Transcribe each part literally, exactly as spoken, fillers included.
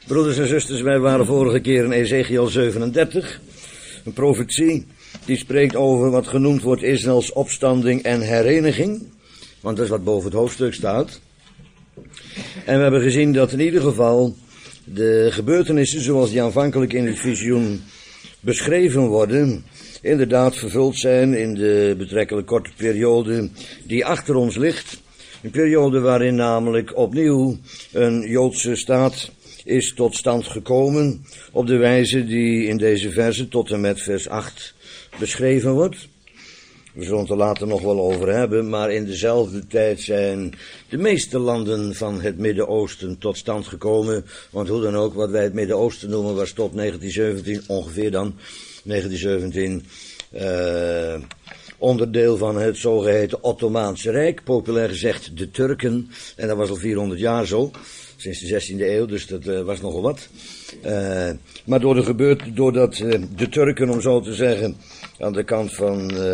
Broeders en zusters, wij waren vorige keer in Ezechiel zevenendertig. Een profetie die spreekt over wat genoemd wordt Israëls opstanding en hereniging. Want dat is wat boven het hoofdstuk staat. En we hebben gezien dat in ieder geval de gebeurtenissen zoals die aanvankelijk in het visioen beschreven worden, inderdaad vervuld zijn in de betrekkelijk korte periode die achter ons ligt. Een periode waarin namelijk opnieuw een Joodse staat is tot stand gekomen op de wijze die in deze verse tot en met vers acht beschreven wordt. We zullen het er later nog wel over hebben, maar in dezelfde tijd zijn de meeste landen van het Midden-Oosten tot stand gekomen. Want hoe dan ook, wat wij het Midden-Oosten noemen, was tot negentien zeventien, ongeveer dan, negentien zeventien, uh, onderdeel van het zogeheten Ottomaanse Rijk, populair gezegd de Turken. En dat was al vierhonderd jaar zo, sinds de zestiende eeuw, dus dat uh, was nogal wat. Uh, maar door de gebeurt, doordat uh, de Turken, om zo te zeggen, aan de kant van uh,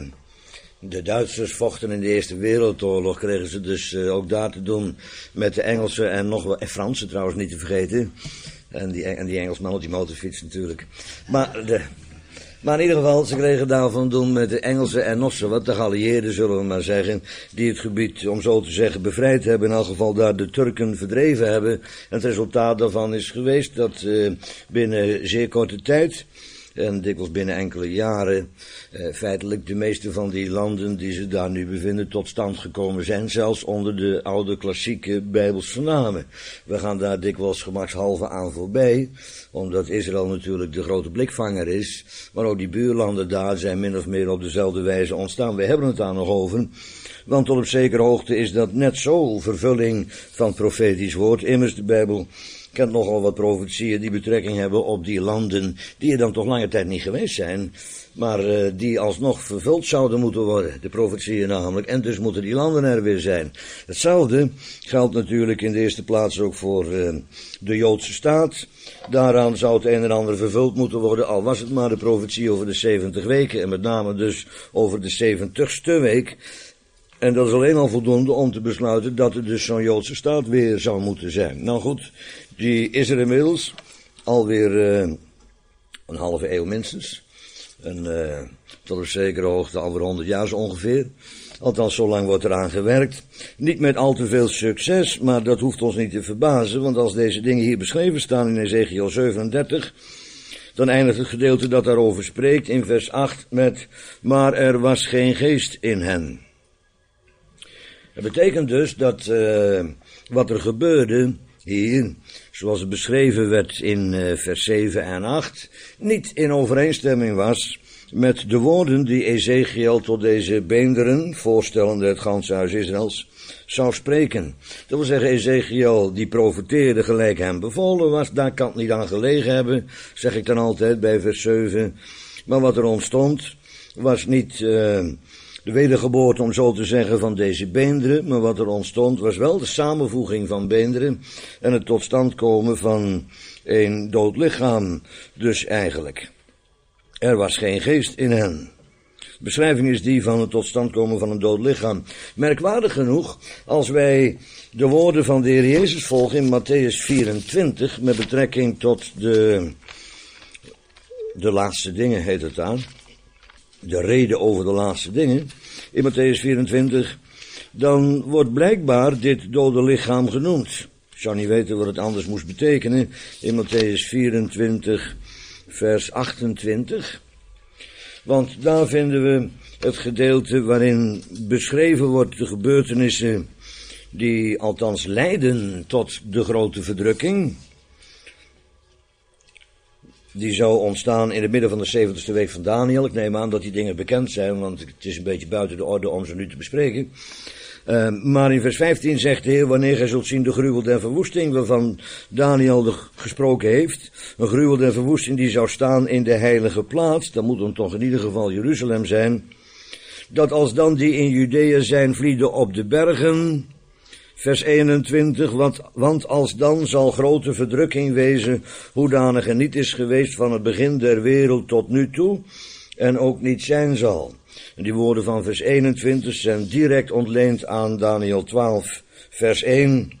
de Duitsers vochten in de Eerste Wereldoorlog, kregen ze dus uh, ook daar te doen met de Engelsen en nog wel, en Fransen trouwens niet te vergeten. En die, en die Engelsman op die motorfiets natuurlijk. Maar, de, maar in ieder geval, ze kregen daarvan doen met de Engelsen en nog zo wat, de geallieerden zullen we maar zeggen, die het gebied, om zo te zeggen, bevrijd hebben, in elk geval daar de Turken verdreven hebben. En het resultaat daarvan is geweest dat uh, binnen zeer korte tijd, en dikwijls binnen enkele jaren, eh, feitelijk de meeste van die landen die ze daar nu bevinden tot stand gekomen zijn, zelfs onder de oude klassieke Bijbelse namen. We gaan daar dikwijls gemakshalve aan voorbij, omdat Israël natuurlijk de grote blikvanger is, maar ook die buurlanden daar zijn min of meer op dezelfde wijze ontstaan. We hebben het daar nog over, want tot op zekere hoogte is dat net zo vervulling van profetisch woord. Immers, de Bijbel kent nogal wat profetieën die betrekking hebben op die landen die er dan toch lange tijd niet geweest zijn, maar uh, die alsnog vervuld zouden moeten worden, de profetieën namelijk, en dus moeten die landen er weer zijn. Hetzelfde geldt natuurlijk in de eerste plaats ook voor uh, de Joodse staat. Daaraan zou het een en ander vervuld moeten worden, al was het maar de profetie over de zeventig weken, en met name dus over de zeventigste week. En dat is alleen al voldoende om te besluiten dat er dus zo'n Joodse staat weer zou moeten zijn. Nou goed, die is er inmiddels alweer uh, een halve eeuw minstens. En uh, tot op zekere hoogte alweer honderd jaar zo ongeveer. Althans, zo lang wordt eraan gewerkt. Niet met al te veel succes, maar dat hoeft ons niet te verbazen. Want als deze dingen hier beschreven staan in Ezechiel zevenendertig... dan eindigt het gedeelte dat daarover spreekt in vers acht met: maar er was geen geest in hen. Dat betekent dus dat uh, wat er gebeurde hier, zoals het beschreven werd in uh, vers zeven en acht, niet in overeenstemming was met de woorden die Ezechiel tot deze beenderen, voorstellende het ganse huis Israëls, zou spreken. Dat wil zeggen, Ezechiel die profeteerde gelijk hem bevolen was, daar kan het niet aan gelegen hebben, zeg ik dan altijd bij vers zeven. Maar wat er ontstond was niet uh, de wedergeboorte, om zo te zeggen, van deze beenderen, maar wat er ontstond was wel de samenvoeging van beenderen en het tot stand komen van een dood lichaam, dus eigenlijk. Er was geen geest in hen. De beschrijving is die van het tot stand komen van een dood lichaam. Merkwaardig genoeg, als wij de woorden van de Heer Jezus volgen in Matthäus vierentwintig, met betrekking tot de, de laatste dingen heet het daar, de reden over de laatste dingen, in Matthäus vierentwintig, dan wordt blijkbaar dit dode lichaam genoemd. Ik zou niet weten wat het anders moest betekenen, in Matthäus vierentwintig, vers achtentwintig. Want daar vinden we het gedeelte waarin beschreven wordt de gebeurtenissen die althans leiden tot de grote verdrukking. Die zou ontstaan in het midden van de zeventigste week van Daniel. Ik neem aan dat die dingen bekend zijn, want het is een beetje buiten de orde om ze nu te bespreken. Uh, maar in vers vijftien zegt de Heer: wanneer gij zult zien de gruwel der verwoesting, waarvan Daniel de gesproken heeft, een gruwel der verwoesting die zou staan in de heilige plaats, dan moet dan toch in ieder geval Jeruzalem zijn, dat als dan die in Judea zijn vlieden op de bergen, vers eenentwintig, want, want als dan zal grote verdrukking wezen, hoedanig er niet is geweest van het begin der wereld tot nu toe, en ook niet zijn zal. En die woorden van vers eenentwintig zijn direct ontleend aan Daniel twaalf, vers één.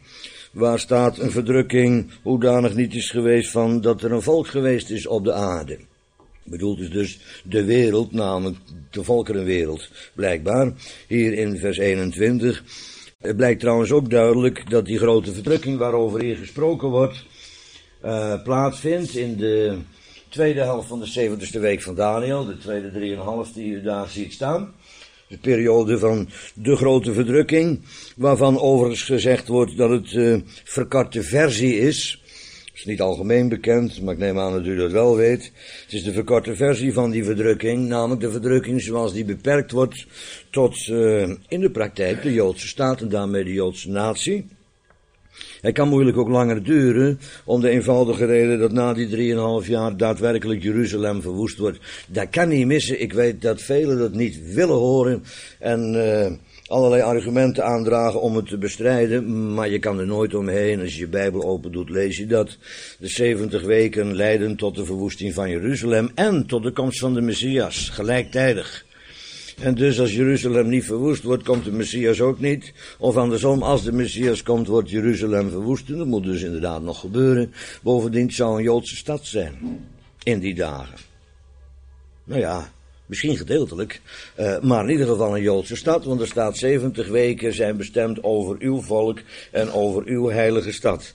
waar staat een verdrukking hoedanig niet is geweest van dat er een volk geweest is op de aarde. Bedoelt is dus de wereld, namelijk de volkerenwereld, blijkbaar, hier in vers eenentwintig. Het blijkt trouwens ook duidelijk dat die grote verdrukking waarover hier gesproken wordt, uh, plaatsvindt in de tweede helft van de zeventigste week van Daniel, de tweede drieënhalf die u daar ziet staan. De periode van de grote verdrukking, waarvan overigens gezegd wordt dat het uh, verkorte versie is. Dat is niet algemeen bekend, maar ik neem aan dat u dat wel weet. Het is de verkorte versie van die verdrukking, namelijk de verdrukking zoals die beperkt wordt tot uh, in de praktijk de Joodse staat en daarmee de Joodse natie. Hij kan moeilijk ook langer duren, om de eenvoudige reden dat na die drieënhalf jaar daadwerkelijk Jeruzalem verwoest wordt. Dat kan niet missen. Ik weet dat velen dat niet willen horen en uh, allerlei argumenten aandragen om het te bestrijden, maar je kan er nooit omheen. Als je je Bijbel open doet, lees je dat. De zeventig weken leiden tot de verwoesting van Jeruzalem en tot de komst van de Messias, gelijktijdig. En dus als Jeruzalem niet verwoest wordt, komt de Messias ook niet. Of andersom, als de Messias komt, wordt Jeruzalem verwoest. En dat moet dus inderdaad nog gebeuren. Bovendien het zou een Joodse stad zijn in die dagen. Nou ja, misschien gedeeltelijk, uh, maar in ieder geval een Joodse stad, want er staat zeventig weken zijn bestemd over uw volk en over uw heilige stad.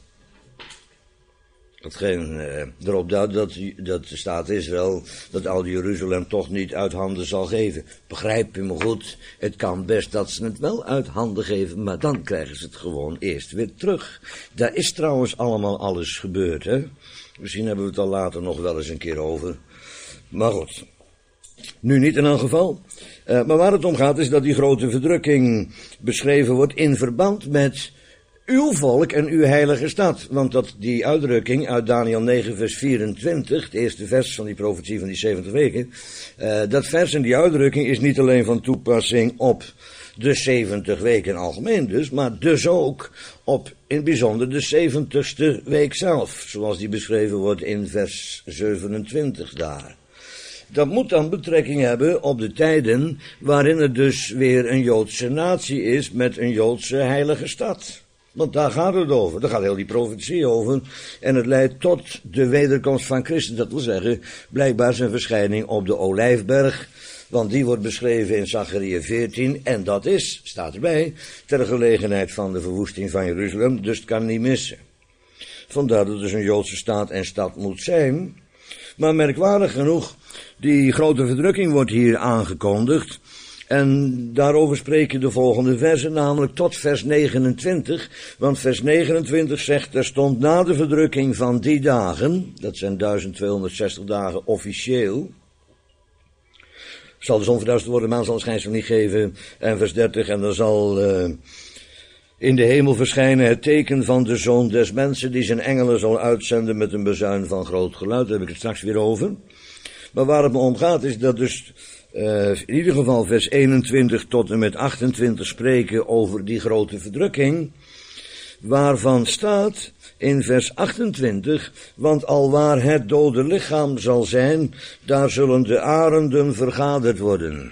Hetgeen uh, erop duidt dat, dat de staat Israël dat oude Jeruzalem toch niet uit handen zal geven. Begrijp je me goed, het kan best dat ze het wel uit handen geven, maar dan krijgen ze het gewoon eerst weer terug. Daar is trouwens allemaal alles gebeurd, hè. Misschien hebben we het al later nog wel eens een keer over. Maar goed, nu niet in elk geval. Uh, maar waar het om gaat is dat die grote verdrukking beschreven wordt in verband met uw volk en uw heilige stad. Want dat die uitdrukking uit Daniel negen vers vierentwintig, het eerste vers van die profetie van die zeventig weken, uh, dat vers en die uitdrukking is niet alleen van toepassing op de zeventig weken algemeen dus, maar dus ook op in het bijzonder de zeventigste week zelf, zoals die beschreven wordt in vers zevenentwintig daar. Dat moet dan betrekking hebben op de tijden waarin er dus weer een Joodse natie is met een Joodse heilige stad. Want daar gaat het over, daar gaat heel die profetie over. En het leidt tot de wederkomst van Christus, dat wil zeggen, blijkbaar zijn verschijning op de Olijfberg. Want die wordt beschreven in Zachariah veertien, en dat is, staat erbij, ter gelegenheid van de verwoesting van Jeruzalem, dus het kan niet missen. Vandaar dat het dus een Joodse staat en stad moet zijn. Maar merkwaardig genoeg, die grote verdrukking wordt hier aangekondigd. En daarover spreken de volgende versen, namelijk tot vers negenentwintig. Want vers negenentwintig zegt, er stond na de verdrukking van die dagen, dat zijn duizend tweehonderdzestig dagen officieel. Zal de zon verduisterd worden, maan zal een schijnsel niet geven. En vers dertig, en er zal uh, in de hemel verschijnen het teken van de Zoon des Mensen, die zijn engelen zal uitzenden met een bezuin van groot geluid. Daar heb ik het straks weer over. Maar waar het me om gaat is dat dus uh, in ieder geval vers eenentwintig tot en met achtentwintig spreken over die grote verdrukking, waarvan staat in vers achtentwintig, want alwaar het dode lichaam zal zijn, daar zullen de arenden vergaderd worden.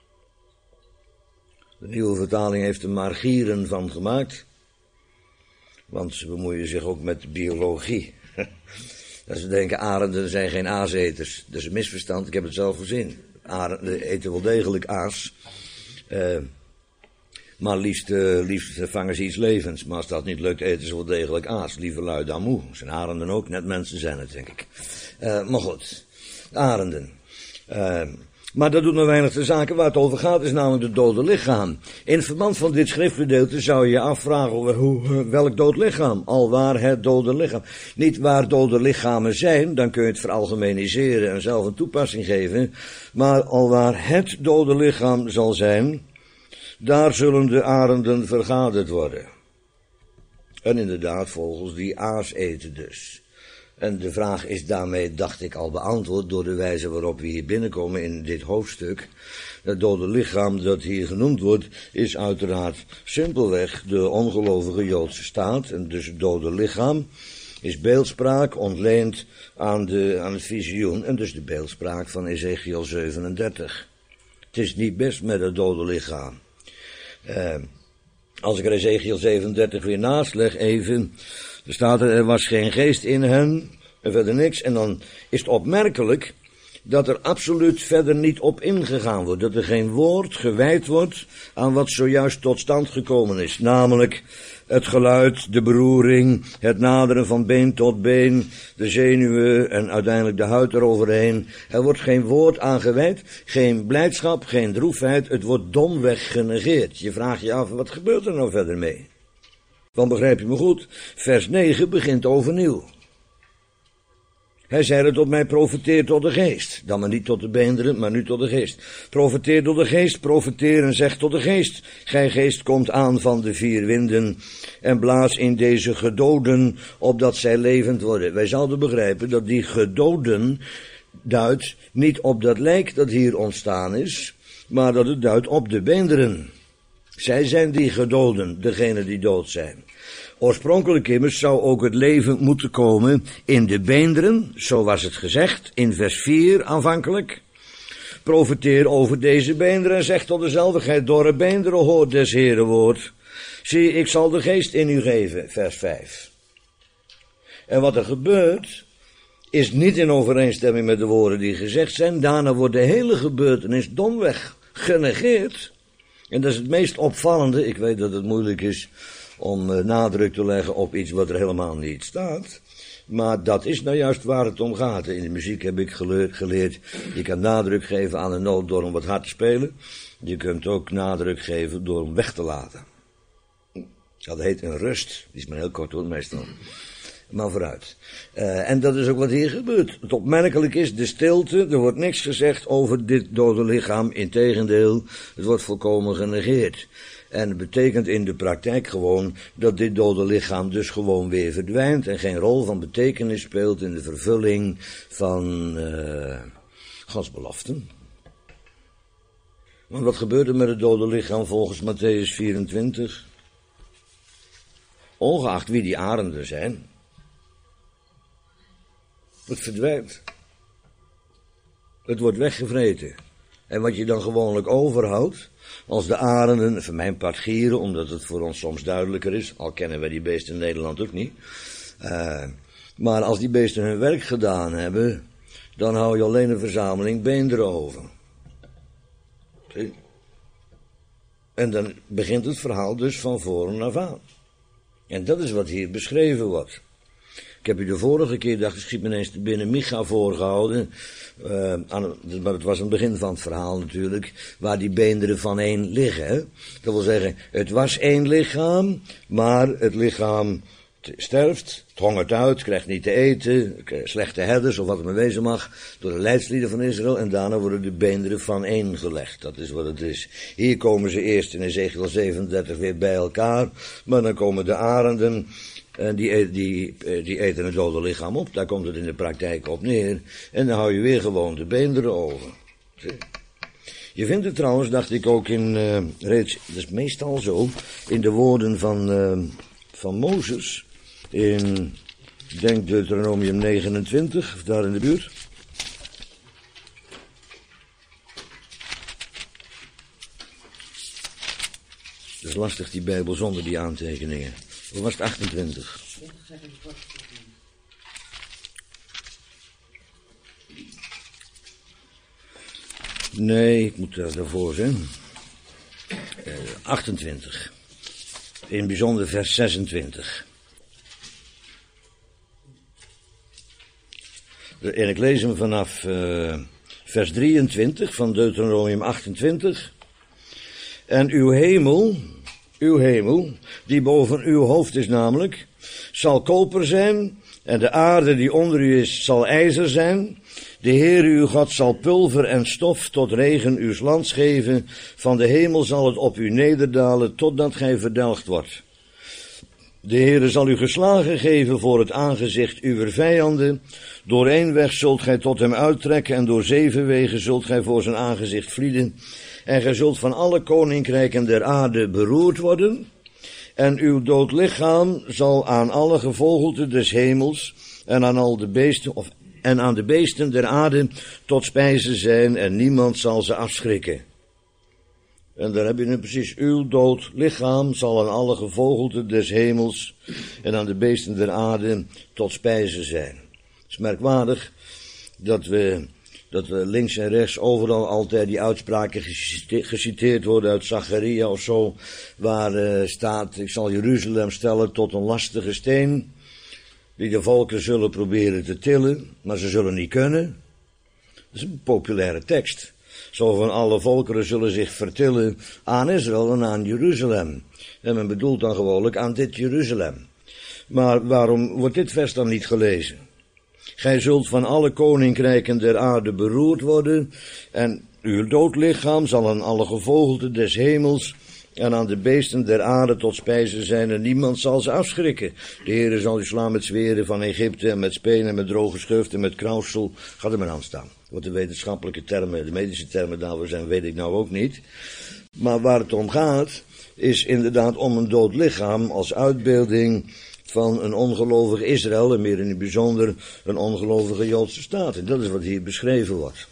De nieuwe vertaling heeft er maar gieren van gemaakt, want ze bemoeien zich ook met biologie. Dat ze denken, arenden zijn geen aaseters. Dat is een misverstand, ik heb het zelf gezien. Arenden eten wel degelijk aas. Uh, maar liefst, uh, liefst vangen ze iets levends. Maar als dat niet lukt, eten ze wel degelijk aas. Lieve lui dan moe. Zijn arenden ook, net mensen zijn het, denk ik. Uh, maar goed, arenden. Uh, Maar dat doet nog weinig de zaken. Waar het over gaat is namelijk het dode lichaam. In verband van dit schriftgedeelte zou je je afvragen, hoe, welk dood lichaam? Alwaar het dode lichaam. Niet waar dode lichamen zijn, dan kun je het veralgemeniseren en zelf een toepassing geven. Maar alwaar het dode lichaam zal zijn, daar zullen de arenden vergaderd worden. En inderdaad, vogels die aas eten dus. En de vraag is daarmee, dacht ik, al beantwoord door de wijze waarop we hier binnenkomen in dit hoofdstuk. Het dode lichaam dat hier genoemd wordt, is uiteraard simpelweg de ongelovige Joodse staat. En dus het dode lichaam is beeldspraak ontleend aan, de, aan het visioen. En dus de beeldspraak van Ezechiel zevenendertig. Het is niet best met het dode lichaam. Uh, Als ik er Ezechiel zevenendertig weer naast leg even, er staat er, er was geen geest in hen, en verder niks. En dan is het opmerkelijk dat er absoluut verder niet op ingegaan wordt. Dat er geen woord gewijd wordt aan wat zojuist tot stand gekomen is. Namelijk het geluid, de beroering, het naderen van been tot been, de zenuwen en uiteindelijk de huid eroverheen. Er wordt geen woord aan gewijd, geen blijdschap, geen droefheid. Het wordt domweg genegeerd. Je vraagt je af, wat gebeurt er nou verder mee? Want begrijp je me goed, vers negen begint overnieuw. Hij zeide tot mij, profeteer tot de geest. Dan maar niet tot de beenderen, maar nu tot de geest. Profeteer tot de geest, profeteer en zeg tot de geest. Gij geest komt aan van de vier winden en blaas in deze gedoden, opdat zij levend worden. Wij zouden begrijpen dat die gedoden duidt niet op dat lijk dat hier ontstaan is, maar dat het duidt op de beenderen. Zij zijn die gedoden, degenen die dood zijn. Oorspronkelijk immers zou ook het leven moeten komen in de beenderen, zo was het gezegd, in vers vier aanvankelijk. Profeteer over deze beenderen en zeg tot dezelfde, gij dorre beenderen hoort des Heeren woord. Zie, ik zal de geest in u geven, vers vijf. En wat er gebeurt, is niet in overeenstemming met de woorden die gezegd zijn. Daarna wordt de hele gebeurtenis domweg genegeerd. En dat is het meest opvallende. Ik weet dat het moeilijk is om uh, nadruk te leggen op iets wat er helemaal niet staat. Maar dat is nou juist waar het om gaat. In de muziek heb ik geleerd, geleerd, je kan nadruk geven aan een noot door hem wat hard te spelen. Je kunt ook nadruk geven door hem weg te laten. Dat heet een rust. Die is maar heel kort hoor, meestal. Maar vooruit. Uh, en dat is ook wat hier gebeurt. Het opmerkelijk is de stilte. Er wordt niks gezegd over dit dode lichaam. Integendeel, het wordt volkomen genegeerd. En het betekent in de praktijk gewoon dat dit dode lichaam dus gewoon weer verdwijnt en geen rol van betekenis speelt in de vervulling van uh, Gods beloften. Maar wat gebeurt er met het dode lichaam volgens Mattheüs vierentwintig? Ongeacht wie die arenden zijn, het verdwijnt. Het wordt weggevreten. En wat je dan gewoonlijk overhoudt, als de arenden, voor mijn part gieren, omdat het voor ons soms duidelijker is, al kennen wij die beesten in Nederland ook niet. Uh, maar als die beesten hun werk gedaan hebben, dan hou je alleen een verzameling beenderen over. Zie? En dan begint het verhaal dus van voren af aan. En dat is wat hier beschreven wordt. Ik heb u de vorige keer, dacht ik, schiet me ineens te binnen, Micha voorgehouden. Uh, aan, maar het was een begin van het verhaal natuurlijk, waar die beenderen van één liggen. Hè? Dat wil zeggen, het was één lichaam, maar het lichaam sterft, het hongert uit, krijgt niet te eten, slechte herders of wat het maar wezen mag, door de leidslieden van Israël, en daarna worden de beenderen van één gelegd. Dat is wat het is. Hier komen ze eerst in Ezechiel zevenendertig weer bij elkaar, maar dan komen de arenden. En die, die, die eten het dode lichaam op, daar komt het in de praktijk op neer. En dan hou je weer gewoon de beenderen over. Je vindt het trouwens, dacht ik ook in, uh, reeds, dat is meestal zo, in de woorden van, uh, van Mozes, in, ik denk Deuteronomium negenentwintig, of daar in de buurt. Het is lastig die Bijbel zonder die aantekeningen. Of was het achtentwintig? Nee, ik moet er daarvoor zijn. Uh, achtentwintig. In het bijzonder vers zesentwintig. En ik lees hem vanaf uh, vers drieëntwintig van Deuteronomium achtentwintig. En uw hemel, uw hemel, die boven uw hoofd is namelijk, zal koper zijn, en de aarde die onder u is, zal ijzer zijn. De Heer uw God zal pulver en stof tot regen uws lands geven. Van de hemel zal het op u nederdalen, totdat gij verdelgd wordt. De Heere zal u geslagen geven voor het aangezicht uwer vijanden. Door één weg zult gij tot hem uittrekken, en door zeven wegen zult gij voor zijn aangezicht vlieden. En gij zult van alle koninkrijken der aarde beroerd worden. En uw dood lichaam zal aan alle gevogelte des hemels en aan al de beesten, of, en aan de beesten der aarde tot spijze zijn, en niemand zal ze afschrikken. En daar heb je nu precies, uw dood lichaam zal aan alle gevogelte des hemels en aan de beesten der aarde tot spijze zijn. Het is merkwaardig dat we, dat we links en rechts overal altijd die uitspraken gecite- geciteerd worden uit Zacharia of zo, waar uh, staat, ik zal Jeruzalem stellen tot een lastige steen, die de volken zullen proberen te tillen, maar ze zullen niet kunnen. Dat is een populaire tekst. Zo van alle volkeren zullen zich vertillen aan Israël en aan Jeruzalem. En men bedoelt dan gewoonlijk aan dit Jeruzalem. Maar waarom wordt dit vers dan niet gelezen? Gij zult van alle koninkrijken der aarde beroerd worden, en uw dood lichaam zal aan alle gevogelte des hemels en aan de beesten der aarde tot spijze zijn, en niemand zal ze afschrikken. De Heere zal u slaan met zweren van Egypte, en met speen, en met droge schurft, en met krauwsel. Gaat er maar aan staan. Wat de wetenschappelijke termen, de medische termen daarvoor zijn, weet ik nou ook niet. Maar waar het om gaat, is inderdaad om een dood lichaam als uitbeelding van een ongelovig Israël, en meer in het bijzonder een ongelovige Joodse staat. En dat is wat hier beschreven wordt.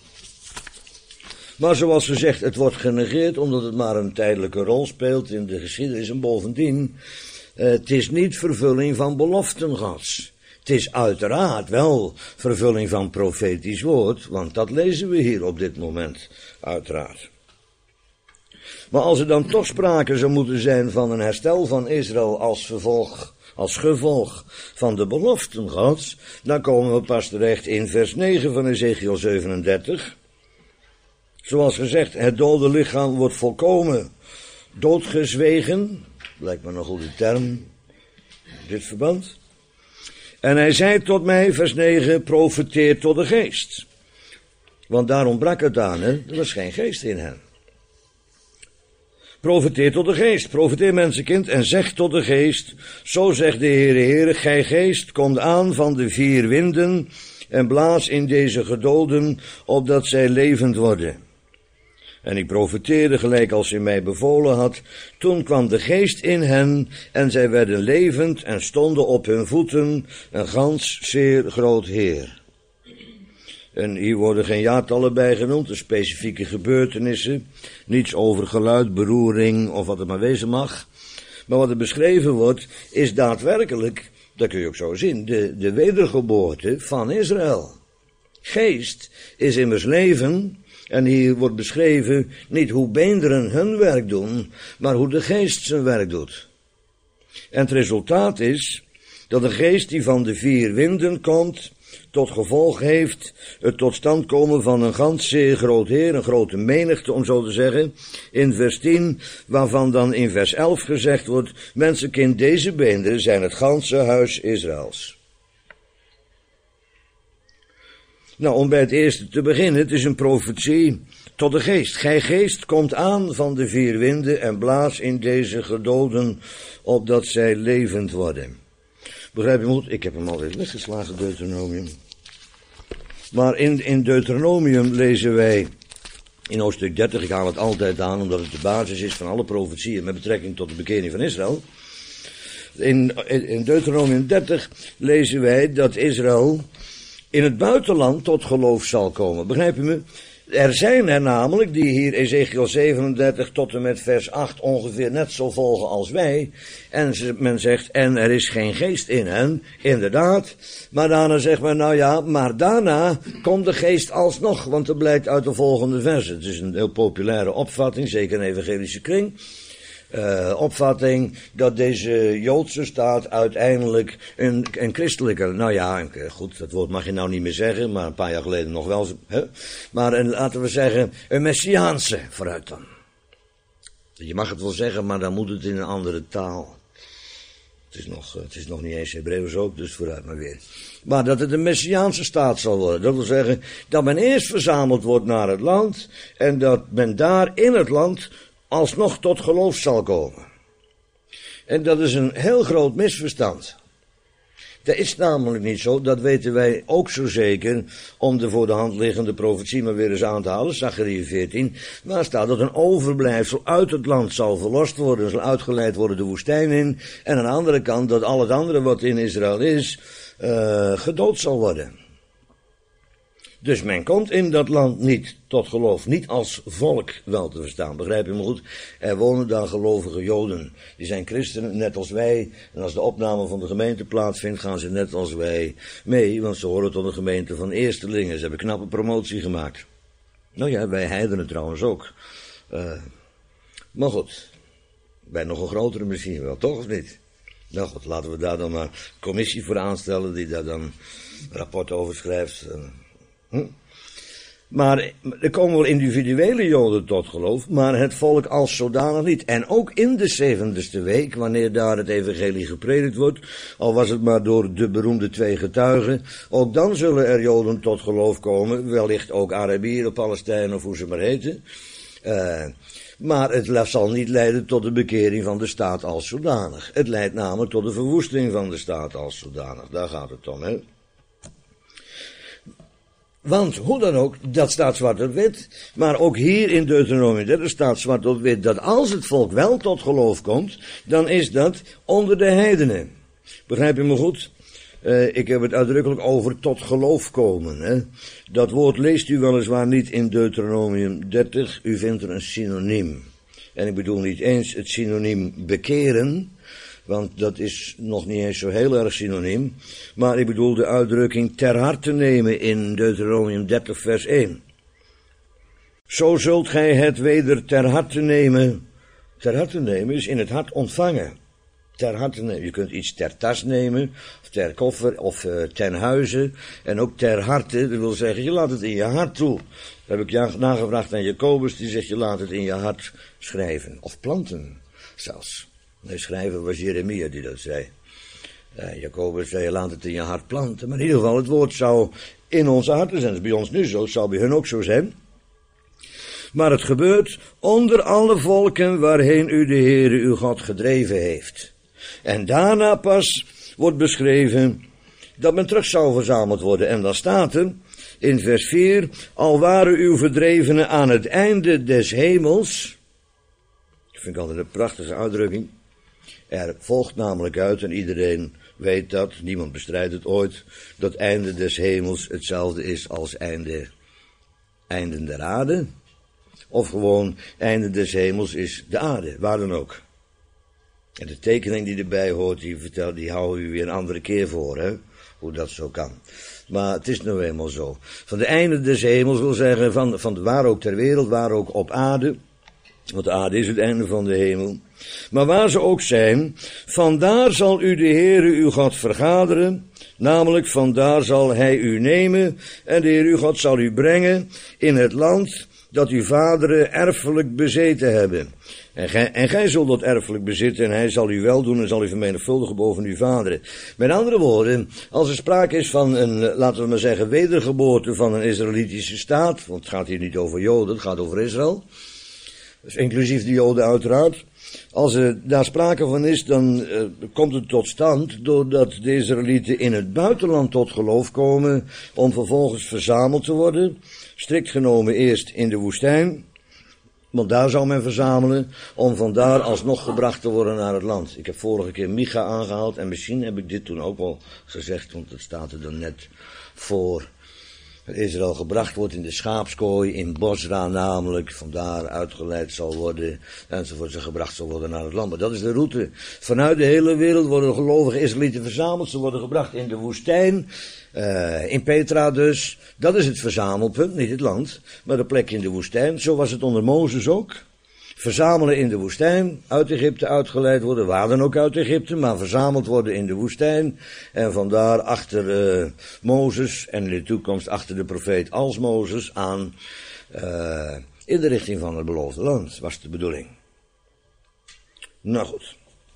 Maar zoals gezegd, het wordt genegeerd omdat het maar een tijdelijke rol speelt in de geschiedenis. En bovendien, eh, het is niet vervulling van beloften Gods. Het is uiteraard wel vervulling van profetisch woord, want dat lezen we hier op dit moment, uiteraard. Maar als er dan toch sprake zou moeten zijn van een herstel van Israël als vervolg, als gevolg van de beloften Gods, dan komen we pas terecht in vers negen van Ezechiel zevenendertig. Zoals gezegd, het dode lichaam wordt volkomen doodgezwegen. Lijkt me een goede term in dit verband. En hij zei tot mij, vers negen, profeteer tot de geest. Want daar ontbrak het aan, hè? Er was geen geest in hen. Profeteer tot de geest, profeteer mensenkind, en zeg tot de geest, zo zegt de Heere, Heere, gij geest, komt aan van de vier winden, en blaas in deze gedoden, opdat zij levend worden. En ik profeteerde gelijk als hij mij bevolen had. Toen kwam de geest in hen, en zij werden levend en stonden op hun voeten, een gans zeer groot heer. En hier worden geen jaartallen bij genoemd, de specifieke gebeurtenissen, niets over geluid, beroering of wat het maar wezen mag. Maar wat er beschreven wordt, is daadwerkelijk, dat kun je ook zo zien, de, de wedergeboorte van Israël. Geest is immers leven. En hier wordt beschreven niet hoe beenderen hun werk doen, maar hoe de geest zijn werk doet. En het resultaat is dat de geest die van de vier winden komt, tot gevolg heeft het tot stand komen van een gans zeer groot heer, een grote menigte om zo te zeggen, in vers tien, waarvan dan in vers elf gezegd wordt, mensenkind, deze beenderen zijn het ganse huis Israëls. Nou, om bij het eerste te beginnen, het is een profetie tot de geest. Gij geest komt aan van de vier winden en blaas in deze gedoden, opdat zij levend worden. Begrijp je moet? Ik heb hem alweer weggeslagen, Deuteronomium. Maar in, in Deuteronomium lezen wij, in hoofdstuk dertig, ik haal het altijd aan, omdat het de basis is van alle profetieën met betrekking tot de bekering van Israël. In, in Deuteronomium dertig lezen wij dat Israël in het buitenland tot geloof zal komen. Begrijp je me? Er zijn er namelijk die hier Ezechiel zevenendertig tot en met vers acht ongeveer net zo volgen als wij. En ze, men zegt, en er is geen geest in hen. Inderdaad. Maar daarna zegt men, nou ja, maar daarna komt de geest alsnog. Want dat blijkt uit de volgende versen. Het is een heel populaire opvatting, zeker in de evangelische kring. Uh, opvatting dat deze Joodse staat uiteindelijk een, een christelijke, nou ja, goed, dat woord mag je nou niet meer zeggen, maar een paar jaar geleden nog wel, hè? Maar een, laten we zeggen, een messiaanse, vooruit dan. Je mag het wel zeggen, maar dan moet het in een andere taal. Het is nog, het is nog niet eens Hebreeuws ook, dus vooruit maar weer. Maar dat het een messiaanse staat zal worden. Dat wil zeggen, dat men eerst verzameld wordt naar het land, en dat men daar in het land alsnog tot geloof zal komen. En dat is een heel groot misverstand. Dat is namelijk niet zo, dat weten wij ook zo zeker, om de voor de hand liggende profetie maar weer eens aan te halen, Zacharia veertien, waar staat dat een overblijfsel uit het land zal verlost worden, zal uitgeleid worden de woestijn in, en aan de andere kant dat al het andere wat in Israël is, uh, gedood zal worden. Dus men komt in dat land niet tot geloof, niet als volk wel te verstaan, begrijp je me goed? Er wonen daar gelovige Joden, die zijn christenen net als wij, en als de opname van de gemeente plaatsvindt, gaan ze net als wij mee, want ze horen tot een gemeente van eerstelingen, ze hebben knappe promotie gemaakt. Nou ja, wij heidenen trouwens ook. Uh, maar goed, wij nog een grotere misschien wel, toch of niet? Nou goed, laten we daar dan maar een commissie voor aanstellen, die daar dan een rapport over schrijft. Hm? Maar er komen wel individuele Joden tot geloof, maar het volk als zodanig niet. En ook in de zeventigste week, wanneer daar het evangelie gepredikt wordt, al was het maar door de beroemde twee getuigen, ook dan zullen er Joden tot geloof komen, wellicht ook Arabieren, Palestijnen of hoe ze maar heten. Uh, maar het zal niet leiden tot de bekering van de staat als zodanig. Het leidt namelijk tot de verwoesting van de staat als zodanig. Daar gaat het om, hè. Want, hoe dan ook, dat staat zwart op wit. Maar ook hier in Deuteronomium dertig staat zwart op wit dat als het volk wel tot geloof komt, dan is dat onder de heidenen. Begrijp je me goed? Uh, ik heb het uitdrukkelijk over tot geloof komen. Hè? Dat woord leest u weliswaar niet in Deuteronomium dertig, u vindt er een synoniem. En ik bedoel niet eens het synoniem bekeren, want dat is nog niet eens zo heel erg synoniem. Maar ik bedoel de uitdrukking ter harte nemen in Deuteronomium dertig vers één. Zo zult gij het weder ter harte nemen. Ter harte nemen is in het hart ontvangen. Ter harte nemen. Je kunt iets ter tas nemen, of ter koffer, of uh, ten huize. En ook ter harte, dat wil zeggen, je laat het in je hart toe. Dat heb ik ja, nagevraagd aan Jacobus, die zegt, je laat het in je hart schrijven. Of planten, zelfs. Nee, schrijven was Jeremia die dat zei. Uh, Jacobus zei, je laat het in je hart planten. Maar in ieder geval, het woord zou in onze harten zijn. Dat is bij ons nu zo, het zou bij hun ook zo zijn. Maar het gebeurt onder alle volken waarheen u de Heere uw God gedreven heeft. En daarna pas wordt beschreven dat men terug zou verzameld worden. En dan staat er in vers vier, al waren uw verdrevenen aan het einde des hemels. Dat vind ik altijd een prachtige uitdrukking. Er volgt namelijk uit, en iedereen weet dat, niemand bestrijdt het ooit, dat einde des hemels hetzelfde is als einde, einden der aarde. Of gewoon einde des hemels is de aarde, waar dan ook. En de tekening die erbij hoort, die vertel, die hou u weer een andere keer voor, hè? Hoe dat zo kan. Maar het is nou eenmaal zo. Van de einde des hemels wil zeggen, van, van waar ook ter wereld, waar ook op aarde. Want de aarde is het einde van de hemel. Maar waar ze ook zijn, vandaar zal u de Heere uw God vergaderen. Namelijk, vandaar zal hij u nemen. En de Heer uw God zal u brengen in het land dat uw vaderen erfelijk bezeten hebben. En gij, en gij zult dat erfelijk bezitten en hij zal u wel doen en zal u vermenigvuldigen boven uw vaderen. Met andere woorden, als er sprake is van een, laten we maar zeggen, wedergeboorte van een Israëlitische staat, want het gaat hier niet over Joden, het gaat over Israël, dus inclusief de Joden uiteraard. Als er daar sprake van is, dan uh, komt het tot stand doordat de Israëlieten in het buitenland tot geloof komen, om vervolgens verzameld te worden, strikt genomen eerst in de woestijn, want daar zou men verzamelen, om vandaar alsnog gebracht te worden naar het land. Ik heb vorige keer Micha aangehaald, en misschien heb ik dit toen ook wel gezegd, want het staat er dan net voor. Dat Israël gebracht wordt in de schaapskooi, in Bosra namelijk, vandaar uitgeleid zal worden, enzovoort, ze gebracht zal worden naar het land. Maar dat is de route. Vanuit de hele wereld worden gelovige Israëlieten verzameld, ze worden gebracht in de woestijn, uh, in Petra dus. Dat is het verzamelpunt, niet het land, maar de plek in de woestijn. Zo was het onder Mozes ook. Verzamelen in de woestijn, uit Egypte uitgeleid worden, waar dan ook uit Egypte, maar verzameld worden in de woestijn. En vandaar achter uh, Mozes en in de toekomst achter de profeet als Mozes aan uh, in de richting van het beloofde land, was de bedoeling. Nou goed.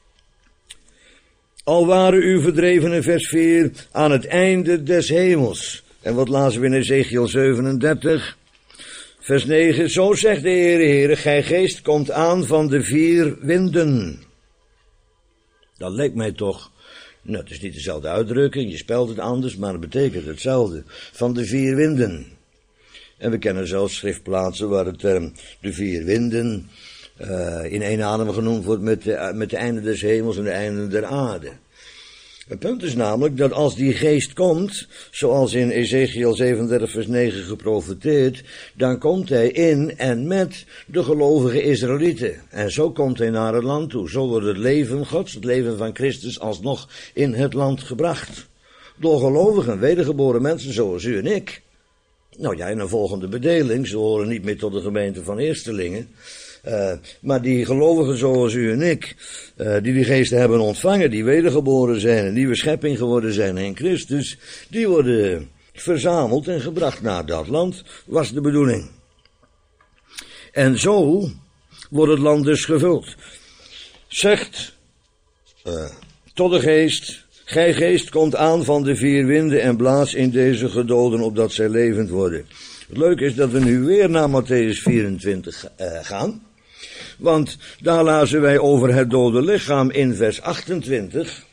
Al waren u verdreven in vers vier aan het einde des hemels. En wat lazen we in Ezechiel zevenendertig? Vers negen, zo zegt de Heere, Heere, gij geest komt aan van de vier winden. Dat lijkt mij toch, nou het is niet dezelfde uitdrukking, je spelt het anders, maar het betekent hetzelfde. Van de vier winden. En we kennen zelfs schriftplaatsen waar het term de vier winden uh, in één adem genoemd wordt met de, met de einden des hemels en de einden der aarde. Het punt is namelijk dat als die geest komt, zoals in Ezechiel zevenendertig vers negen geprofeteerd, dan komt hij in en met de gelovige Israëlieten. En zo komt hij naar het land toe. Zo wordt het leven Gods, het leven van Christus, alsnog in het land gebracht. Door gelovigen, wedergeboren mensen zoals u en ik. Nou ja, in een volgende bedeling, ze horen niet meer tot de gemeente van eerstelingen. Uh, maar die gelovigen zoals u en ik, uh, die die geest hebben ontvangen, die wedergeboren zijn, een nieuwe schepping geworden zijn in Christus, die worden verzameld en gebracht naar dat land, was de bedoeling. En zo wordt het land dus gevuld. Zegt uh, tot de geest, gij geest komt aan van de vier winden en blaas in deze gedoden opdat zij levend worden. Het leuke is dat we nu weer naar Mattheüs vierentwintig uh, gaan. Want daar lazen wij over het dode lichaam in vers achtentwintig.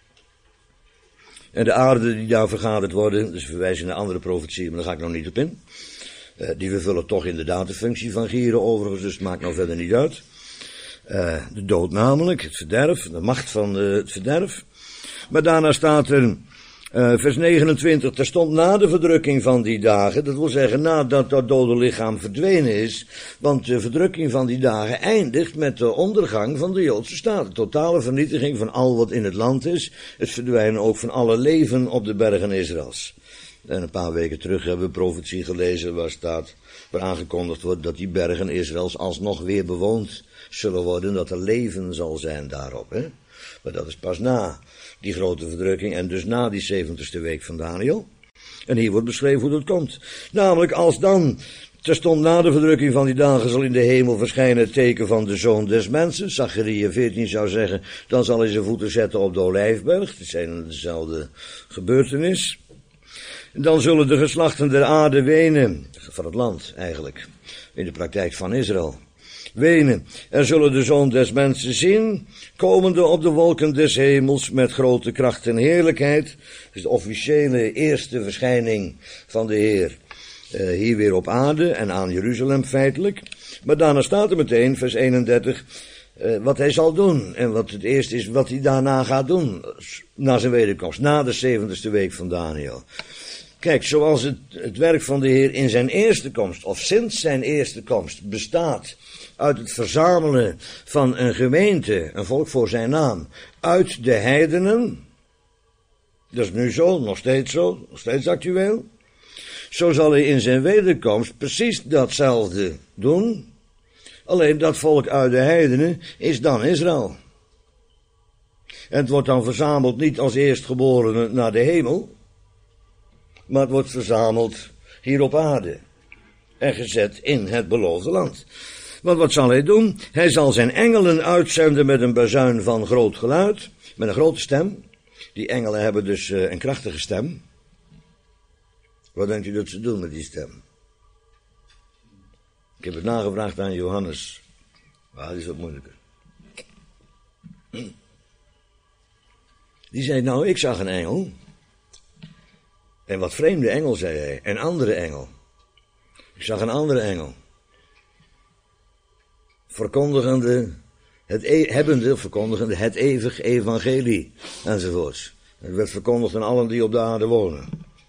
En de aarde die daar vergaderd worden, dus verwijzen naar andere profetieën, maar daar ga ik nog niet op in. Uh, die vervullen toch inderdaad de functie van gieren overigens, dus het maakt nou verder niet uit. Uh, de dood namelijk, het verderf, de macht van uh, het verderf. Maar daarna staat er, uh, vers negenentwintig, terstond na de verdrukking van die dagen, dat wil zeggen nadat dat dode lichaam verdwenen is, want de verdrukking van die dagen eindigt met de ondergang van de Joodse staat. De totale vernietiging van al wat in het land is, het verdwijnen ook van alle leven op de bergen Israëls. En een paar weken terug hebben we profetie gelezen waar staat, waar aangekondigd wordt dat die bergen Israëls alsnog weer bewoond zullen worden, dat er leven zal zijn daarop. Hè? Maar dat is pas na die grote verdrukking en dus na die zeventigste week van Daniel. En hier wordt beschreven hoe dat komt. Namelijk als dan, terstond na de verdrukking van die dagen, zal in de hemel verschijnen het teken van de Zoon des Mensen. Zachariah veertien zou zeggen, dan zal hij zijn voeten zetten op de Olijfberg. Het zijn dezelfde gebeurtenis. Dan zullen de geslachten der aarde wenen, van het land eigenlijk, in de praktijk van Israël. Wenen, en zullen de Zoon des Mensen zien, komende op de wolken des hemels met grote kracht en heerlijkheid. Dus de officiële eerste verschijning van de Heer, uh, hier weer op aarde en aan Jeruzalem feitelijk. Maar daarna staat er meteen, vers eenendertig, uh, wat hij zal doen. En wat het eerste is, wat hij daarna gaat doen, na zijn wederkomst, na de zeventigste week van Daniel. Kijk, zoals het, het werk van de Heer in zijn eerste komst, of sinds zijn eerste komst, bestaat uit het verzamelen van een gemeente, een volk voor zijn naam, uit de heidenen. Dat is nu zo, nog steeds zo, nog steeds actueel. Zo zal hij in zijn wederkomst precies datzelfde doen. Alleen dat volk uit de heidenen is dan Israël. En het wordt dan verzameld niet als eerstgeborene naar de hemel, maar het wordt verzameld hier op aarde en gezet in het beloofde land. Want wat zal hij doen? Hij zal zijn engelen uitzenden met een bazuin van groot geluid, met een grote stem. Die engelen hebben dus uh, een krachtige stem. Wat denkt u dat ze doen met die stem? Ik heb het nagevraagd aan Johannes. Maar dat is wat moeilijker. Die zei, nou, ik zag een engel. En wat vreemde engel, zei hij. Een andere engel. Ik zag een andere engel. Verkondigende, het e- hebbende, verkondigende het eeuwig evangelie, enzovoorts. Het werd verkondigd aan allen die op de aarde wonen.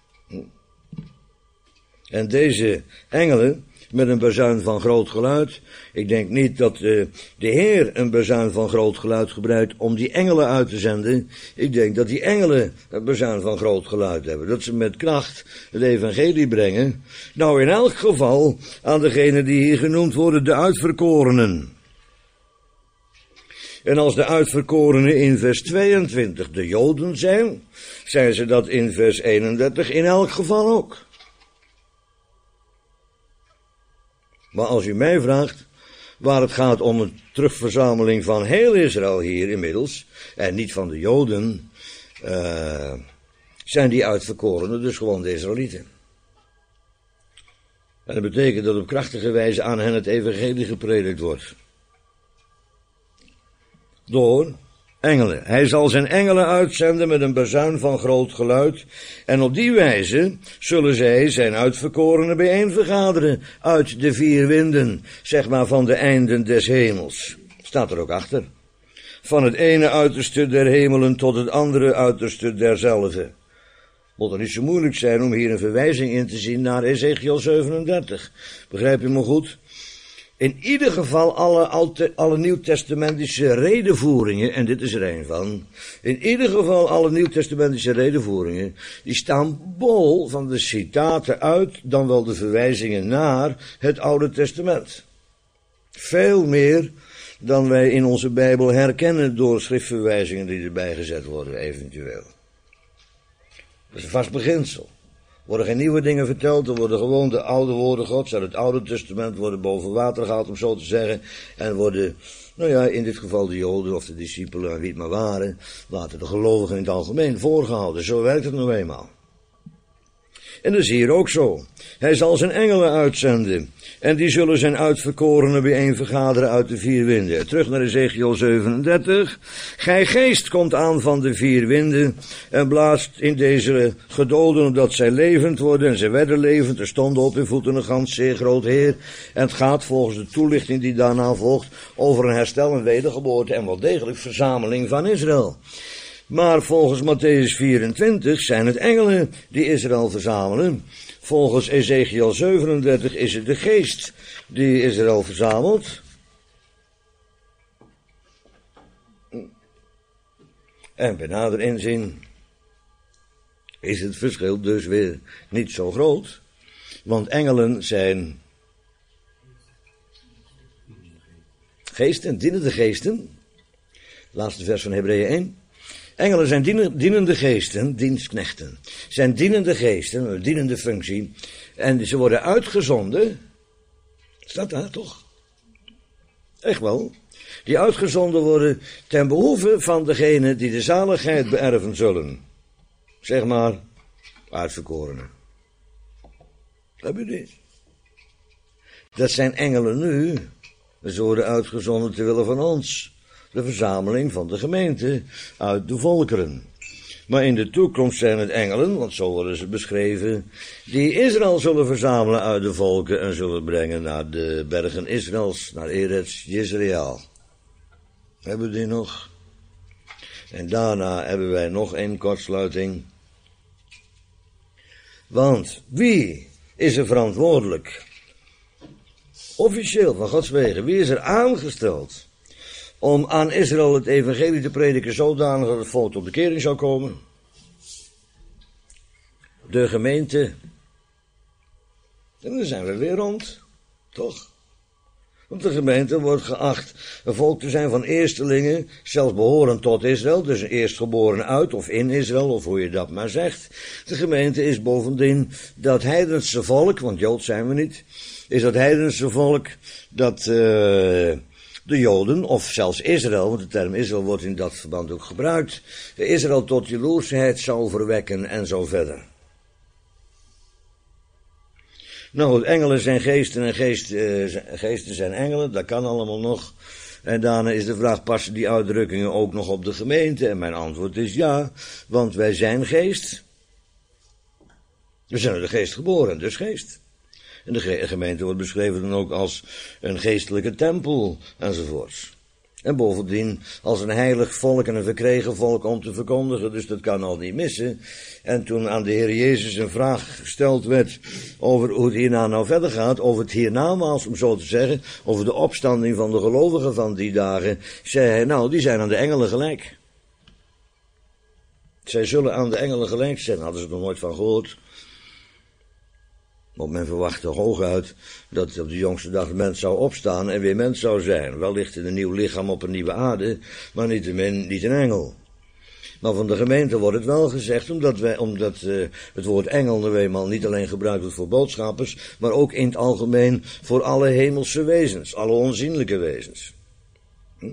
En deze engelen, met een bazuin van groot geluid, ik denk niet dat uh, de Heer een bazuin van groot geluid gebruikt om die engelen uit te zenden. Ik denk dat die engelen een bazuin van groot geluid hebben. Dat ze met kracht het evangelie brengen. Nou, in elk geval aan degenen die hier genoemd worden, de uitverkorenen. En als de uitverkorenen in vers tweeëntwintig de Joden zijn, zijn ze dat in vers eenendertig in elk geval ook. Maar als u mij vraagt, waar het gaat om een terugverzameling van heel Israël hier inmiddels, en niet van de Joden, uh, zijn die uitverkorenen dus gewoon de Israëlieten. En dat betekent dat op krachtige wijze aan hen het evangelie gepredikt wordt. Door engelen. Hij zal zijn engelen uitzenden met een bazuin van groot geluid. En op die wijze zullen zij zijn uitverkorenen bijeenvergaderen uit de vier winden, zeg maar van de einden des hemels. Staat er ook achter. van het ene uiterste der hemelen tot het andere uiterste derzelve. Moet er niet zo moeilijk zijn om hier een verwijzing in te zien naar Ezechiel zevenendertig. Begrijp je me goed? In ieder geval alle, alle nieuwtestamentische redevoeringen, en dit is er een van, in ieder geval alle nieuwtestamentische redevoeringen, die staan bol van de citaten uit, dan wel de verwijzingen naar het Oude Testament. Veel meer dan wij in onze Bijbel herkennen door schriftverwijzingen die erbij gezet worden, eventueel. Dat is een vast beginsel. Er worden geen nieuwe dingen verteld, er worden gewoon de oude woorden Gods uit het Oude Testament worden boven water gehaald, om zo te zeggen, en worden, nou ja, in dit geval de Joden of de discipelen, wie het maar waren, laten de gelovigen in het algemeen voorgehouden. Zo werkt het nou eenmaal. En dat is hier ook zo. Hij zal zijn engelen uitzenden. En die zullen zijn uitverkorenen bijeen vergaderen uit de vier winden. Terug naar Ezechiel zevenendertig. Gij geest komt aan van de vier winden. En blaast in deze gedoden opdat zij levend worden. En zij werden levend. Er stonden op hun voeten een gans zeer groot heer. En het gaat volgens de toelichting die daarna volgt over een herstel en wedergeboorte. En wel degelijk verzameling van Israël. Maar volgens Mattheüs vierentwintig zijn het engelen die Israël verzamelen. Volgens Ezechiel zevenendertig is het de geest die Israël verzamelt. En bij nader inzien is het verschil dus weer niet zo groot. Want engelen zijn geesten, dienende geesten. Laatste vers van Hebreeën één. Engelen zijn dienende geesten, dienstknechten, zijn dienende geesten, een dienende functie, en ze worden uitgezonden, staat daar toch? Echt wel, die uitgezonden worden ten behoeve van degene die de zaligheid beërven zullen, zeg maar, uitverkorenen. Heb je dit? Dat zijn engelen nu, ze worden uitgezonden ter wille van ons. De verzameling van de gemeente uit de volkeren. Maar in de toekomst zijn het engelen, want zo worden ze beschreven, die Israël zullen verzamelen uit de volken en zullen brengen naar de bergen Israëls, naar Eretz Yisrael. Hebben we die nog? En daarna hebben wij nog één kortsluiting. Want wie is er verantwoordelijk? Officieel, van Gods wegen, wie is er aangesteld om aan Israël het evangelie te prediken zodanig dat het volk tot bekering zou komen? De gemeente. En dan zijn we weer rond, toch? Want de gemeente wordt geacht een volk te zijn van eerstelingen, zelfs behorend tot Israël, dus een eerstgeboren uit of in Israël, of hoe je dat maar zegt. De gemeente is bovendien dat heidense volk, want Jood zijn we niet, is dat heidense volk dat uh, de Joden, of zelfs Israël, want de term Israël wordt in dat verband ook gebruikt, Israël tot jaloersheid zou verwekken en zo verder. Nou, engelen zijn geesten en geest, uh, geesten zijn engelen, dat kan allemaal nog. En daarna is de vraag, passen die uitdrukkingen ook nog op de gemeente? En mijn antwoord is ja, want wij zijn geest. We zijn door de geest geboren, dus geest. En de ge- gemeente wordt beschreven dan ook als een geestelijke tempel, enzovoorts. En bovendien als een heilig volk en een verkregen volk om te verkondigen, dus dat kan al niet missen. En toen aan de Heer Jezus een vraag gesteld werd over hoe het hierna nou verder gaat, over het hiernamaals, om zo te zeggen, over de opstanding van de gelovigen van die dagen, zei hij, nou, die zijn aan de engelen gelijk. Zij zullen aan de engelen gelijk zijn, hadden ze er nog nooit van gehoord. Want men verwachtte hooguit dat op de jongste dag de mens zou opstaan en weer mens zou zijn. Wellicht in een nieuw lichaam op een nieuwe aarde, maar niettemin niet een engel. Maar van de gemeente wordt het wel gezegd, omdat, wij, omdat uh, het woord engel nu eenmaal niet alleen gebruikt wordt voor boodschappers, maar ook in het algemeen voor alle hemelse wezens, alle onzienlijke wezens. Hm?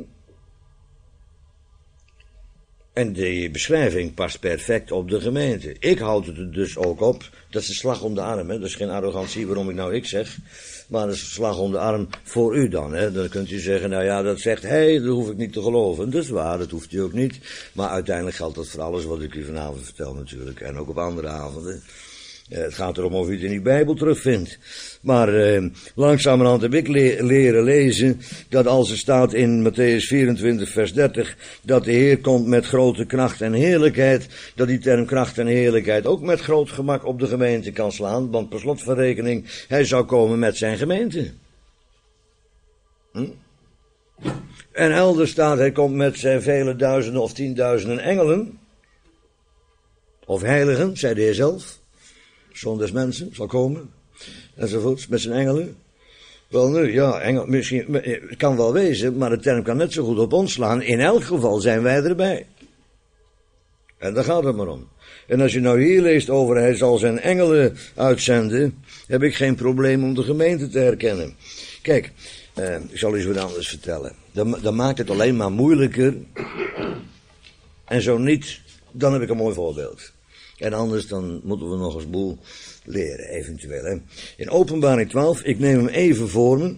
En die beschrijving past perfect op de gemeente. Ik houd het er dus ook op, dat is een slag om de arm, hè? Dat is geen arrogantie waarom ik nou ik zeg, maar dat is een slag om de arm voor u dan. Hè? Dan kunt u zeggen, nou ja, dat zegt hij, dat hoef ik niet te geloven. Dat is waar, dat hoeft u ook niet. Maar uiteindelijk geldt dat voor alles wat ik u vanavond vertel natuurlijk, en ook op andere avonden. Het gaat erom of u het in die Bijbel terugvindt. Maar eh, langzamerhand heb ik le- leren lezen dat als er staat in Matthäus vierentwintig vers dertig... dat de Heer komt met grote kracht en heerlijkheid... dat die term kracht en heerlijkheid ook met groot gemak op de gemeente kan slaan... want per slot van rekening, hij zou komen met zijn gemeente. Hm? En elders staat, hij komt met zijn vele duizenden of tienduizenden engelen... of heiligen, zei de Heer zelf... Zoon des mensen zal komen, enzovoorts, met zijn engelen. Wel nu, ja, engel, misschien, het kan wel wezen, maar de term kan net zo goed op ons slaan. In elk geval zijn wij erbij. En daar gaat het maar om. En als je nou hier leest over, hij zal zijn engelen uitzenden, heb ik geen probleem om de gemeente te herkennen. Kijk, eh, ik zal eens wat anders vertellen. Dan, dan maakt het alleen maar moeilijker. En zo niet, dan heb ik een mooi voorbeeld. En anders dan moeten we nog eens boel leren, eventueel. Hè. In Openbaring twaalf, ik neem hem even voor me.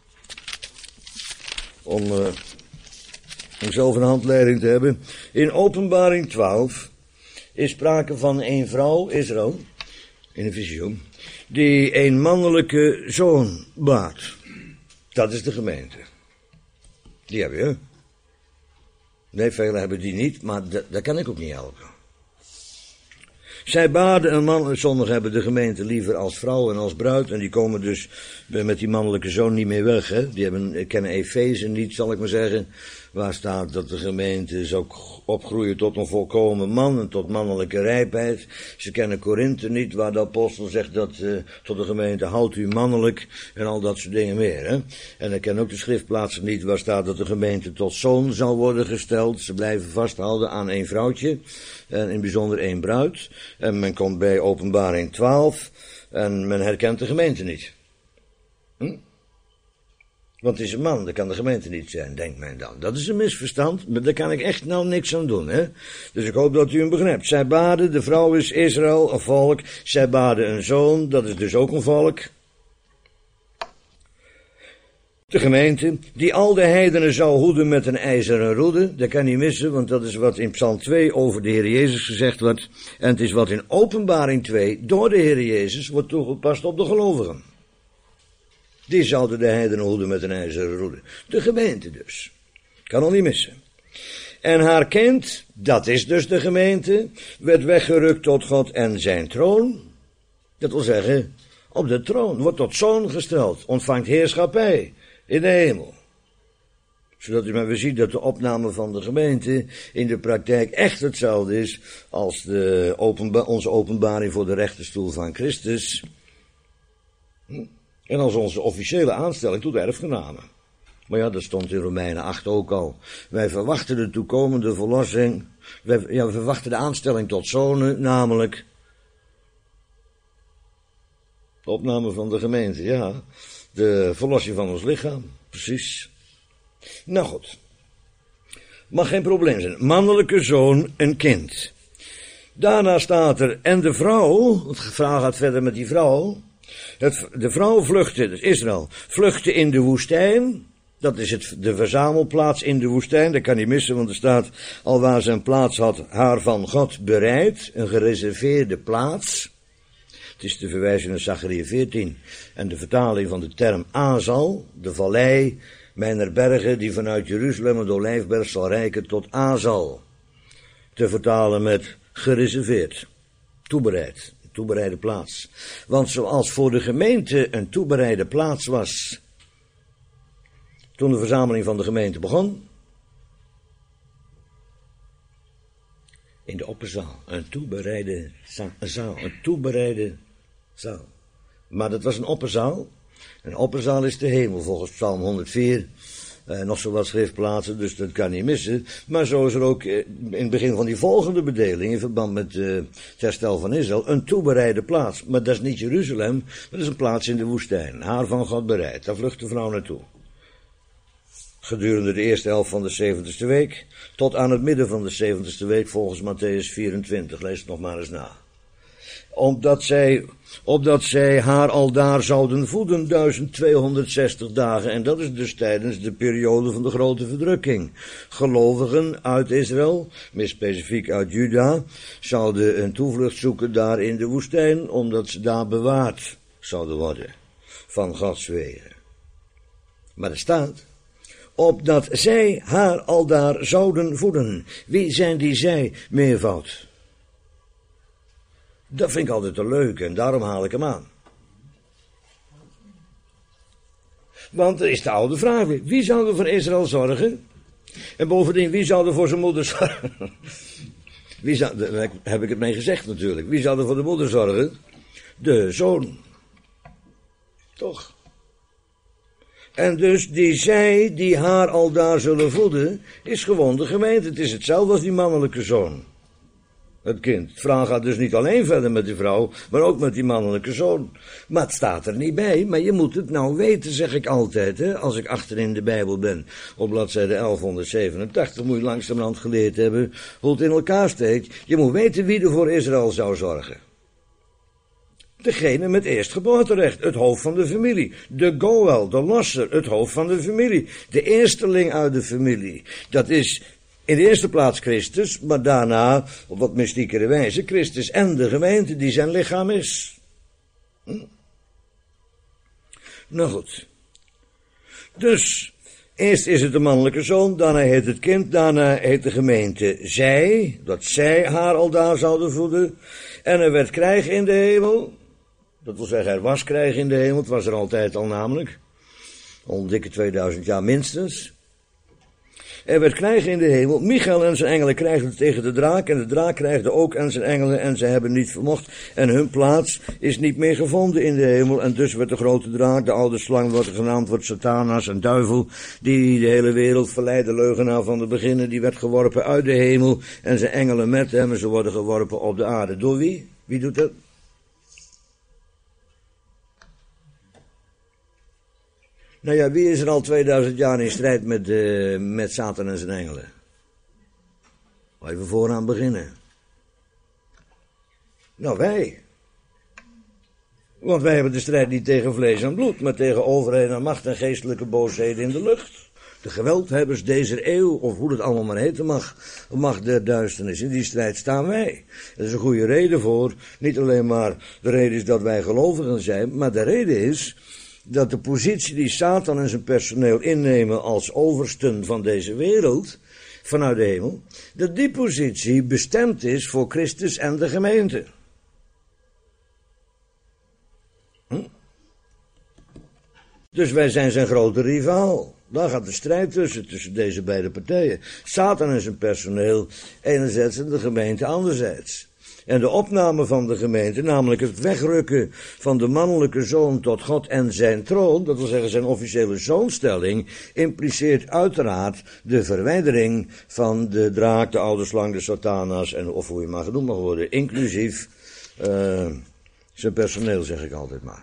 Om, uh, om zelf een handleiding te hebben. In Openbaring twaalf is sprake van een vrouw, Israël, in een visioen, die een mannelijke zoon baart. Dat is de gemeente. Die hebben je. Nee, velen hebben die niet, maar dat, dat kan ik ook niet helpen. Zij baden een man, sommigen hebben de gemeente liever als vrouw en als bruid, en die komen dus met die mannelijke zoon niet meer weg, hè. Die hebben, kennen Efeze niet, zal ik maar zeggen, waar staat dat de gemeente zou opgroeien tot een volkomen man en tot mannelijke rijpheid. Ze kennen Korinthe niet, waar de apostel zegt dat uh, tot de gemeente houdt u mannelijk en al dat soort dingen meer, hè. En dan kennen ook de schriftplaatsen niet, waar staat dat de gemeente tot zoon zal worden gesteld. Ze blijven vasthouden aan één vrouwtje. En in het bijzonder één bruid. En men komt bij Openbaring twaalf. En men herkent de gemeente niet. Hm? Want het is een man, dat kan de gemeente niet zijn, denkt men dan. Dat is een misverstand, maar daar kan ik echt nou niks aan doen, hè. Dus ik hoop dat u hem begrijpt. Zij baden, de vrouw is Israël, een volk. Zij baden een zoon, dat is dus ook een volk. De gemeente, die al de heidenen zou hoeden met een ijzeren roede, dat kan niet missen, want dat is wat in Psalm twee over de Heer Jezus gezegd wordt. En het is wat in Openbaring twee door de Heer Jezus wordt toegepast op de gelovigen. Die zouden de heidenen hoeden met een ijzeren roede. De gemeente dus. Kan al niet missen. En haar kind, dat is dus de gemeente, werd weggerukt tot God en zijn troon. Dat wil zeggen, op de troon, wordt tot zoon gesteld, ontvangt heerschappij in de hemel. Zodat u maar weer ziet dat de opname van de gemeente in de praktijk echt hetzelfde is als de openba- onze openbaring voor de rechterstoel van Christus. En als onze officiële aanstelling tot erfgename. Maar ja, dat stond in Romeinen acht ook al. Wij verwachten de toekomende verlossing. Wij, ja, we verwachten de aanstelling tot zonen, namelijk de opname van de gemeente, ja. De verlossing van ons lichaam, precies. Nou goed. Mag geen probleem zijn. Mannelijke zoon, een kind. Daarna staat er, en de vrouw, het verhaal gaat verder met die vrouw. Het, de vrouw vluchtte, dus Israël, vluchtte in de woestijn. Dat is het, de verzamelplaats in de woestijn. Dat kan niet missen, want er staat, alwaar ze een plaats had, haar van God bereid. Een gereserveerde plaats. Het is te verwijzen naar Zachariah veertien. En de vertaling van de term Azal, de vallei mijner bergen, die vanuit Jeruzalem en de Olijfberg zal reiken tot Azal. Te vertalen met gereserveerd, toebereid, een toebereide plaats. Want zoals voor de gemeente een toebereide plaats was, toen de verzameling van de gemeente begon, in de opperzaal, een toebereide zaal, een toebereide zaal. Maar dat was een opperzaal. Een opperzaal is de hemel, volgens Psalm honderdvier. Eh, nog zo wat schriftplaatsen, dus dat kan niet missen. Maar zo is er ook eh, in het begin van die volgende bedeling, in verband met eh, het herstel van Israël, een toebereide plaats. Maar dat is niet Jeruzalem, dat is een plaats in de woestijn. Haar van God bereid, daar vlucht de vrouw naartoe. Gedurende de eerste helft van de zeventigste week, tot aan het midden van de zeventigste week volgens Matthäus vierentwintig. Lees het nog maar eens na. Omdat zij, opdat zij haar aldaar zouden voeden duizend tweehonderdzestig dagen. En dat is dus tijdens de periode van de grote verdrukking. Gelovigen uit Israël, meer specifiek uit Juda, zouden een toevlucht zoeken daar in de woestijn, omdat ze daar bewaard zouden worden van Gods wegen. Maar er staat, opdat zij haar aldaar zouden voeden. Wie zijn die zij, meervoud? Dat vind ik altijd een leuke en daarom haal ik hem aan. Want er is de oude vraag weer. Wie zou er voor Israël zorgen? En bovendien, wie zou er voor zijn moeder zorgen? Wie zou, daar heb ik het mee gezegd natuurlijk. Wie zou er voor de moeder zorgen? De zoon. Toch? En dus die zij die haar aldaar zullen voeden, is gewoon de gemeente. Het is hetzelfde als die mannelijke zoon. Het kind. Het verhaal gaat dus niet alleen verder met die vrouw, maar ook met die mannelijke zoon. Maar het staat er niet bij, maar je moet het nou weten, zeg ik altijd, hè, als ik achterin de Bijbel ben. Op bladzijde elfhonderdzevenentachtig moet je langzamerhand geleerd hebben hoe het in elkaar steekt. Je moet weten wie er voor Israël zou zorgen. Degene met eerstgeboorterecht, het hoofd van de familie. De goel, de losser, het hoofd van de familie. De eersteling uit de familie. Dat is in de eerste plaats Christus, maar daarna, op wat mystiekere wijze, Christus en de gemeente die zijn lichaam is. Hm? Nou goed. Dus, eerst is het de mannelijke zoon, daarna heet het kind, daarna heet de gemeente zij, dat zij haar aldaar zouden voeden. En er werd krijg in de hemel. Dat wil zeggen, er was krijg in de hemel, het was er altijd al namelijk. Al een dikke tweeduizend jaar minstens. Er werd krijg in de hemel. Michael en zijn engelen krijgden tegen de draak. En de draak krijgde ook en zijn engelen. En ze hebben niet vermocht. En hun plaats is niet meer gevonden in de hemel. En dus werd de grote draak, de oude slang, wordt genaamd, wordt Satanas, een duivel. Die de hele wereld verleidde, leugenaar van de beginnen. Die werd geworpen uit de hemel. En zijn engelen met hem. En ze worden geworpen op de aarde. Door wie? Wie doet dat? Nou ja, wie is er al tweeduizend jaar in strijd met, uh, met Satan en zijn engelen? Even vooraan beginnen. Nou, wij. Want wij hebben de strijd niet tegen vlees en bloed, maar tegen overheden en macht en geestelijke boosheden in de lucht. De geweldhebbers deze eeuw, of hoe het allemaal maar heten mag, macht der duisternis. In die strijd staan wij. Er is een goede reden voor. Niet alleen maar de reden is dat wij gelovigen zijn, maar de reden is dat de positie die Satan en zijn personeel innemen als oversten van deze wereld, vanuit de hemel, dat die positie bestemd is voor Christus en de gemeente. Hm? Dus wij zijn zijn grote rivaal. Daar gaat de strijd tussen, tussen deze beide partijen. Satan en zijn personeel enerzijds en de gemeente anderzijds. En de opname van de gemeente, namelijk het wegrukken van de mannelijke zoon tot God en zijn troon, dat wil zeggen zijn officiële zoonstelling, impliceert uiteraard de verwijdering van de draak, de oude slang, de Satanas, en of hoe je maar genoemd mag worden, inclusief uh, zijn personeel, zeg ik altijd maar.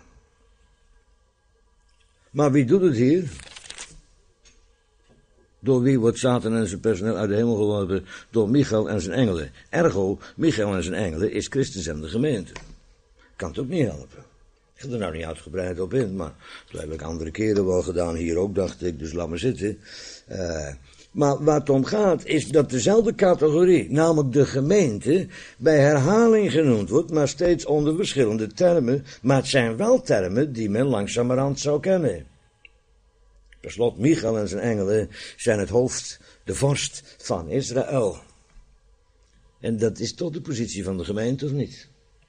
Maar wie doet het hier? Door wie wordt Satan en zijn personeel uit de hemel geworpen? Door Michael en zijn engelen. Ergo, Michael en zijn engelen is Christus en de gemeente. Kan het ook niet helpen. Ik ga er nou niet uitgebreid op in, maar dat heb ik andere keren wel gedaan. Hier ook, dacht ik, dus laat maar zitten. Uh, maar waar het om gaat, is dat dezelfde categorie, namelijk de gemeente, bij herhaling genoemd wordt, maar steeds onder verschillende termen. Maar het zijn wel termen die men langzamerhand zou kennen. Per slot, Michael en zijn engelen zijn het hoofd, de vorst van Israël. En dat is toch de positie van de gemeente, of niet?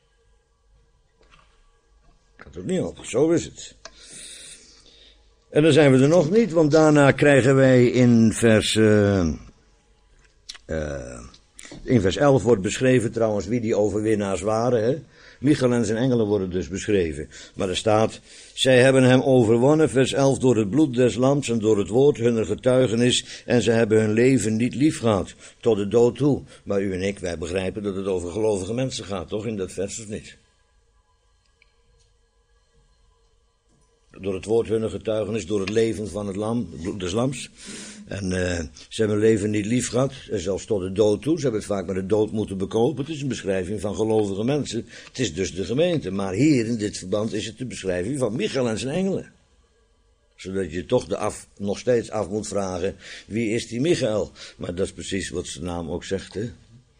Kan toch niet op, zo is het. En dan zijn we er nog niet, want daarna krijgen wij in vers, uh, uh, in vers elf wordt beschreven trouwens wie die overwinnaars waren, hè. Michael en zijn engelen worden dus beschreven. Maar er staat, zij hebben hem overwonnen, vers elf, door het bloed des lams en door het woord hunner getuigenis. En ze hebben hun leven niet lief gehad, tot de dood toe. Maar u en ik, wij begrijpen dat het over gelovige mensen gaat, toch, in dat vers of niet? door het woord hunner getuigenis, door het leven van het lam, het bloed des lams. En uh, ze hebben hun leven niet lief gehad, en zelfs tot de dood toe. Ze hebben het vaak met de dood moeten bekopen. Het is een beschrijving van gelovige mensen. Het is dus de gemeente. Maar hier, in dit verband, is het de beschrijving van Michael en zijn engelen. Zodat je toch de af, nog steeds af moet vragen, wie is die Michael? Maar dat is precies wat zijn naam ook zegt, hè.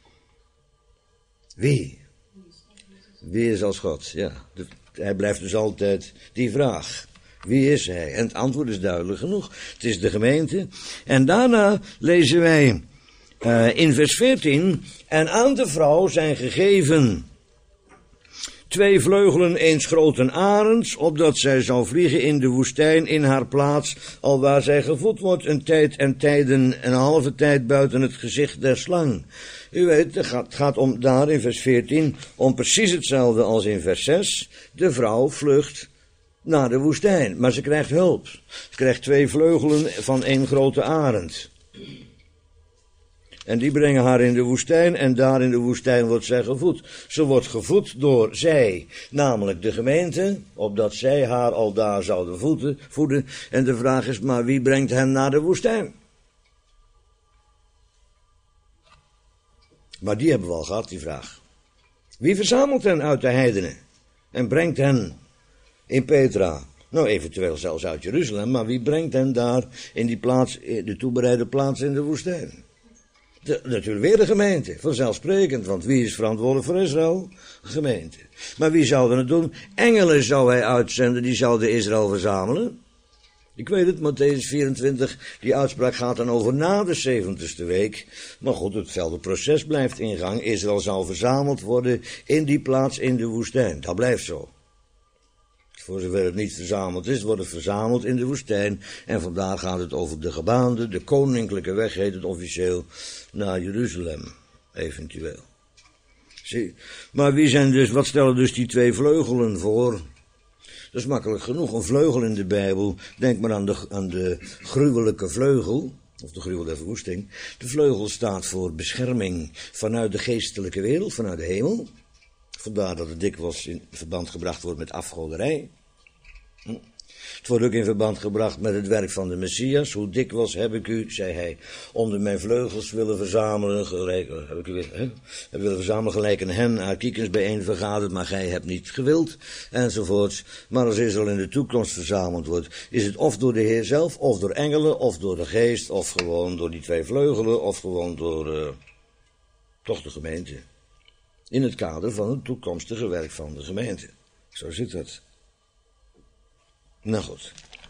Wie? Wie is als God? Ja, de, hij blijft dus altijd die vraag. Wie is hij? En het antwoord is duidelijk genoeg. Het is de gemeente. En daarna lezen wij uh, in vers veertien. En aan de vrouw zijn gegeven twee vleugelen eens grote arends, opdat zij zou vliegen in de woestijn in haar plaats, alwaar zij gevoed wordt een tijd en tijden, een halve tijd buiten het gezicht der slang. U weet, het gaat, gaat om, daar in vers veertien om precies hetzelfde als in vers zes. De vrouw vlucht naar de woestijn, maar ze krijgt hulp. Ze krijgt twee vleugelen van één grote arend. En die brengen haar in de woestijn en daar in de woestijn wordt zij gevoed. Ze wordt gevoed door zij, namelijk de gemeente, opdat zij haar al daar zouden voeden, voeden. En de vraag is, maar wie brengt hen naar de woestijn? Maar die hebben we al gehad, die vraag. Wie verzamelt hen uit de heidenen en brengt hen in Petra? Nou, eventueel zelfs uit Jeruzalem, maar wie brengt hen daar in die plaats, de toebereide plaats in de woestijn? De, natuurlijk weer de gemeente, vanzelfsprekend, want wie is verantwoordelijk voor Israël? De gemeente. Maar wie zouden het doen? Engelen zou hij uitzenden, die zouden Israël verzamelen. Ik weet het, Mattheüs vierentwintig, die uitspraak gaat dan over na de zeventigste week. Maar goed, hetzelfde proces blijft in gang. Israël zal verzameld worden in die plaats in de woestijn. Dat blijft zo. Voor zover het niet verzameld is, wordt het verzameld in de woestijn. En vandaar gaat het over de gebaande, de koninklijke weg heet het officieel, naar Jeruzalem, eventueel. Zie, maar wie zijn dus, wat stellen dus die twee vleugelen voor? Dat is makkelijk genoeg, een vleugel in de Bijbel. Denk maar aan de, aan de gruwelijke vleugel, of de gruwel der verwoesting. De vleugel staat voor bescherming vanuit de geestelijke wereld, vanuit de hemel. Vandaar dat het dikwijls in verband gebracht wordt met afgoderij. Het wordt ook in verband gebracht met het werk van de Messias. Hoe dikwijls heb ik u, zei hij, onder mijn vleugels willen verzamelen, gelijk, heb ik u weer, hè, heb willen verzamelen gelijk een hen haar kiekens bijeen vergaderd, maar gij hebt niet gewild, enzovoorts. Maar als Israël in de toekomst verzameld wordt, is het of door de Heer zelf, of door engelen, of door de geest, of gewoon door die twee vleugelen, of gewoon door, uh, toch de gemeente. In het kader van het toekomstige werk van de gemeente. Zo zit dat. Nou goed.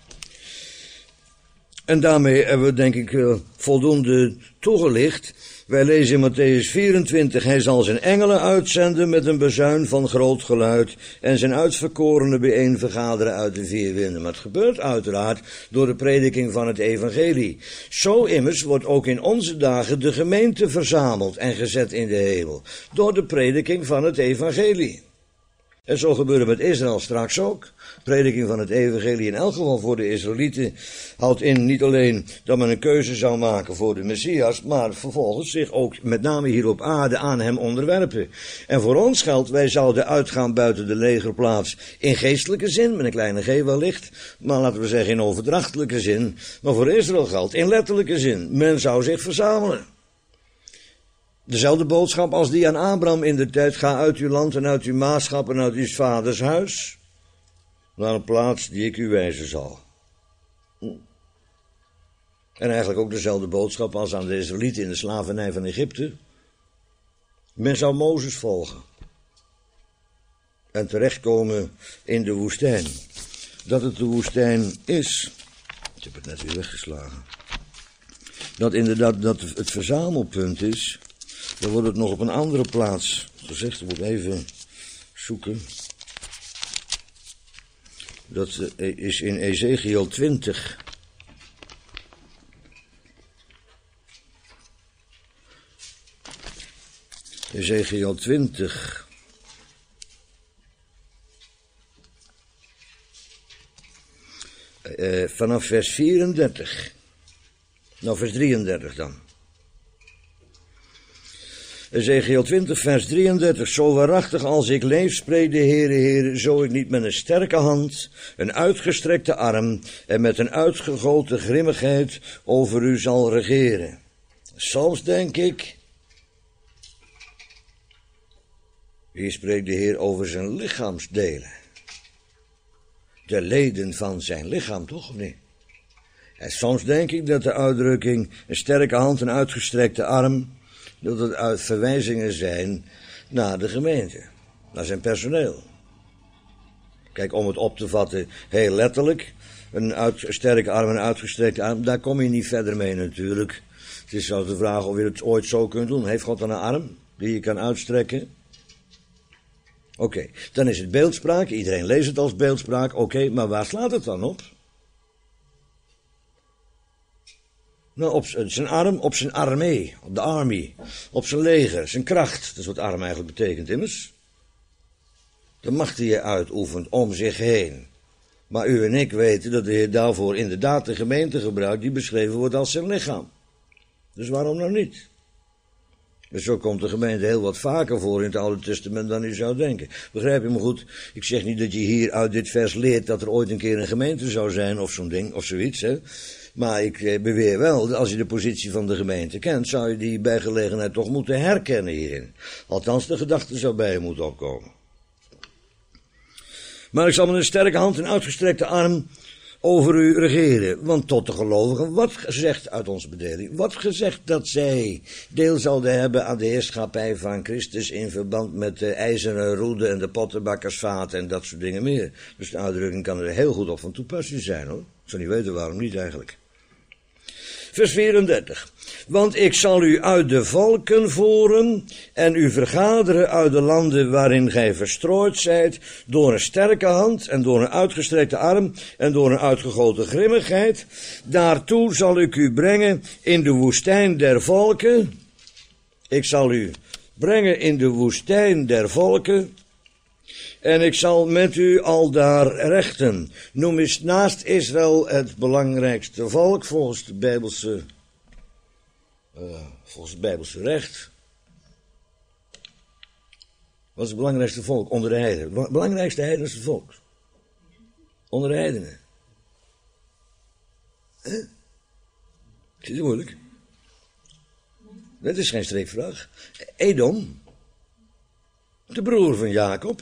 En daarmee hebben we denk ik uh, voldoende toegelicht. Wij lezen in Mattheüs vierentwintig, hij zal zijn engelen uitzenden met een bezuin van groot geluid en zijn uitverkorenen bijeen vergaderen uit de vier winden. Maar het gebeurt uiteraard door de prediking van het evangelie. Zo immers wordt ook in onze dagen de gemeente verzameld en gezet in de hemel. Door de prediking van het evangelie. En zo gebeurde met Israël straks ook. Prediking van het evangelie in elk geval voor de Israëlieten houdt in niet alleen dat men een keuze zou maken voor de Messias, maar vervolgens zich ook met name hier op aarde aan hem onderwerpen. En voor ons geldt, wij zouden uitgaan buiten de legerplaats in geestelijke zin, met een kleine g wellicht, maar laten we zeggen in overdrachtelijke zin. Maar voor Israël geldt in letterlijke zin, men zou zich verzamelen. Dezelfde boodschap als die aan Abraham in de tijd, ga uit uw land en uit uw maatschap en uit uw vaders huis, naar een plaats die ik u wijzen zal. En eigenlijk ook dezelfde boodschap als aan de Israëlieten in de slavernij van Egypte. Men zou Mozes volgen en terechtkomen in de woestijn. Dat het de woestijn is, ik heb het net weer weggeslagen, dat inderdaad dat het verzamelpunt is. Dan wordt het nog op een andere plaats gezegd. Ik moet even zoeken. Dat is in Ezechiel twintig. Ezechiel twintig. Uh, vanaf vers vierendertig. Nou, vers drieëndertig dan. Ezechiel twintig, vers drieëndertig. Zo waarachtig als ik leef, spreekt de Heere, Heere, zo ik niet met een sterke hand, een uitgestrekte arm en met een uitgegoten grimmigheid over u zal regeren. Soms denk ik, hier spreekt de Heer over zijn lichaamsdelen. De leden van zijn lichaam, toch of niet? En soms denk ik dat de uitdrukking een sterke hand, een uitgestrekte arm, dat het uit verwijzingen zijn naar de gemeente, naar zijn personeel. Kijk, om het op te vatten, heel letterlijk, een uit, sterke arm en een uitgestrekte arm, daar kom je niet verder mee natuurlijk. Het is zelfs de vraag of je het ooit zo kunt doen. Heeft God dan een arm die je kan uitstrekken? Oké, okay, dan is het beeldspraak, iedereen leest het als beeldspraak, oké, okay, maar waar slaat het dan op? Nou, op zijn arm, op zijn armee, op de army, op zijn leger, zijn kracht. Dat is wat arm eigenlijk betekent immers. De macht die je uitoefent om zich heen. Maar u en ik weten dat de Heer daarvoor inderdaad de gemeente gebruikt die beschreven wordt als zijn lichaam. Dus waarom nou niet? Dus zo komt de gemeente heel wat vaker voor in het Oude Testament dan u zou denken. Begrijp je me goed? Ik zeg niet dat je hier uit dit vers leert dat er ooit een keer een gemeente zou zijn of zo'n ding of zoiets, hè. Maar ik beweer wel, dat als je de positie van de gemeente kent, zou je die bij gelegenheid toch moeten herkennen hierin. Althans, de gedachte zou bij je moeten opkomen. Maar ik zal met een sterke hand en uitgestrekte arm over u regeren. Want tot de gelovigen, wat gezegd uit onze bedeling, wat gezegd dat zij deel zouden hebben aan de heerschappij van Christus in verband met de ijzeren roede en de pottenbakkersvaten en dat soort dingen meer. Dus de uitdrukking kan er heel goed op van toepassing zijn, hoor. Ik zou niet weten waarom niet eigenlijk. Vers vierendertig. Want ik zal u uit de volken voeren en u vergaderen uit de landen waarin gij verstrooid zijt, door een sterke hand en door een uitgestrekte arm en door een uitgegoten grimmigheid. Daartoe zal ik u brengen in de woestijn der volken. Ik zal u brengen in de woestijn der volken. En ik zal met u aldaar rechten. Noem eens naast Israël het belangrijkste volk volgens de Bijbelse, uh, volgens het Bijbelse recht. Wat is het belangrijkste volk? Onder de heidenen. Het belangrijkste heidense volk. Onder de heidenen. Huh? Is het moeilijk? Dat is geen streekvraag. Edom, de broer van Jacob.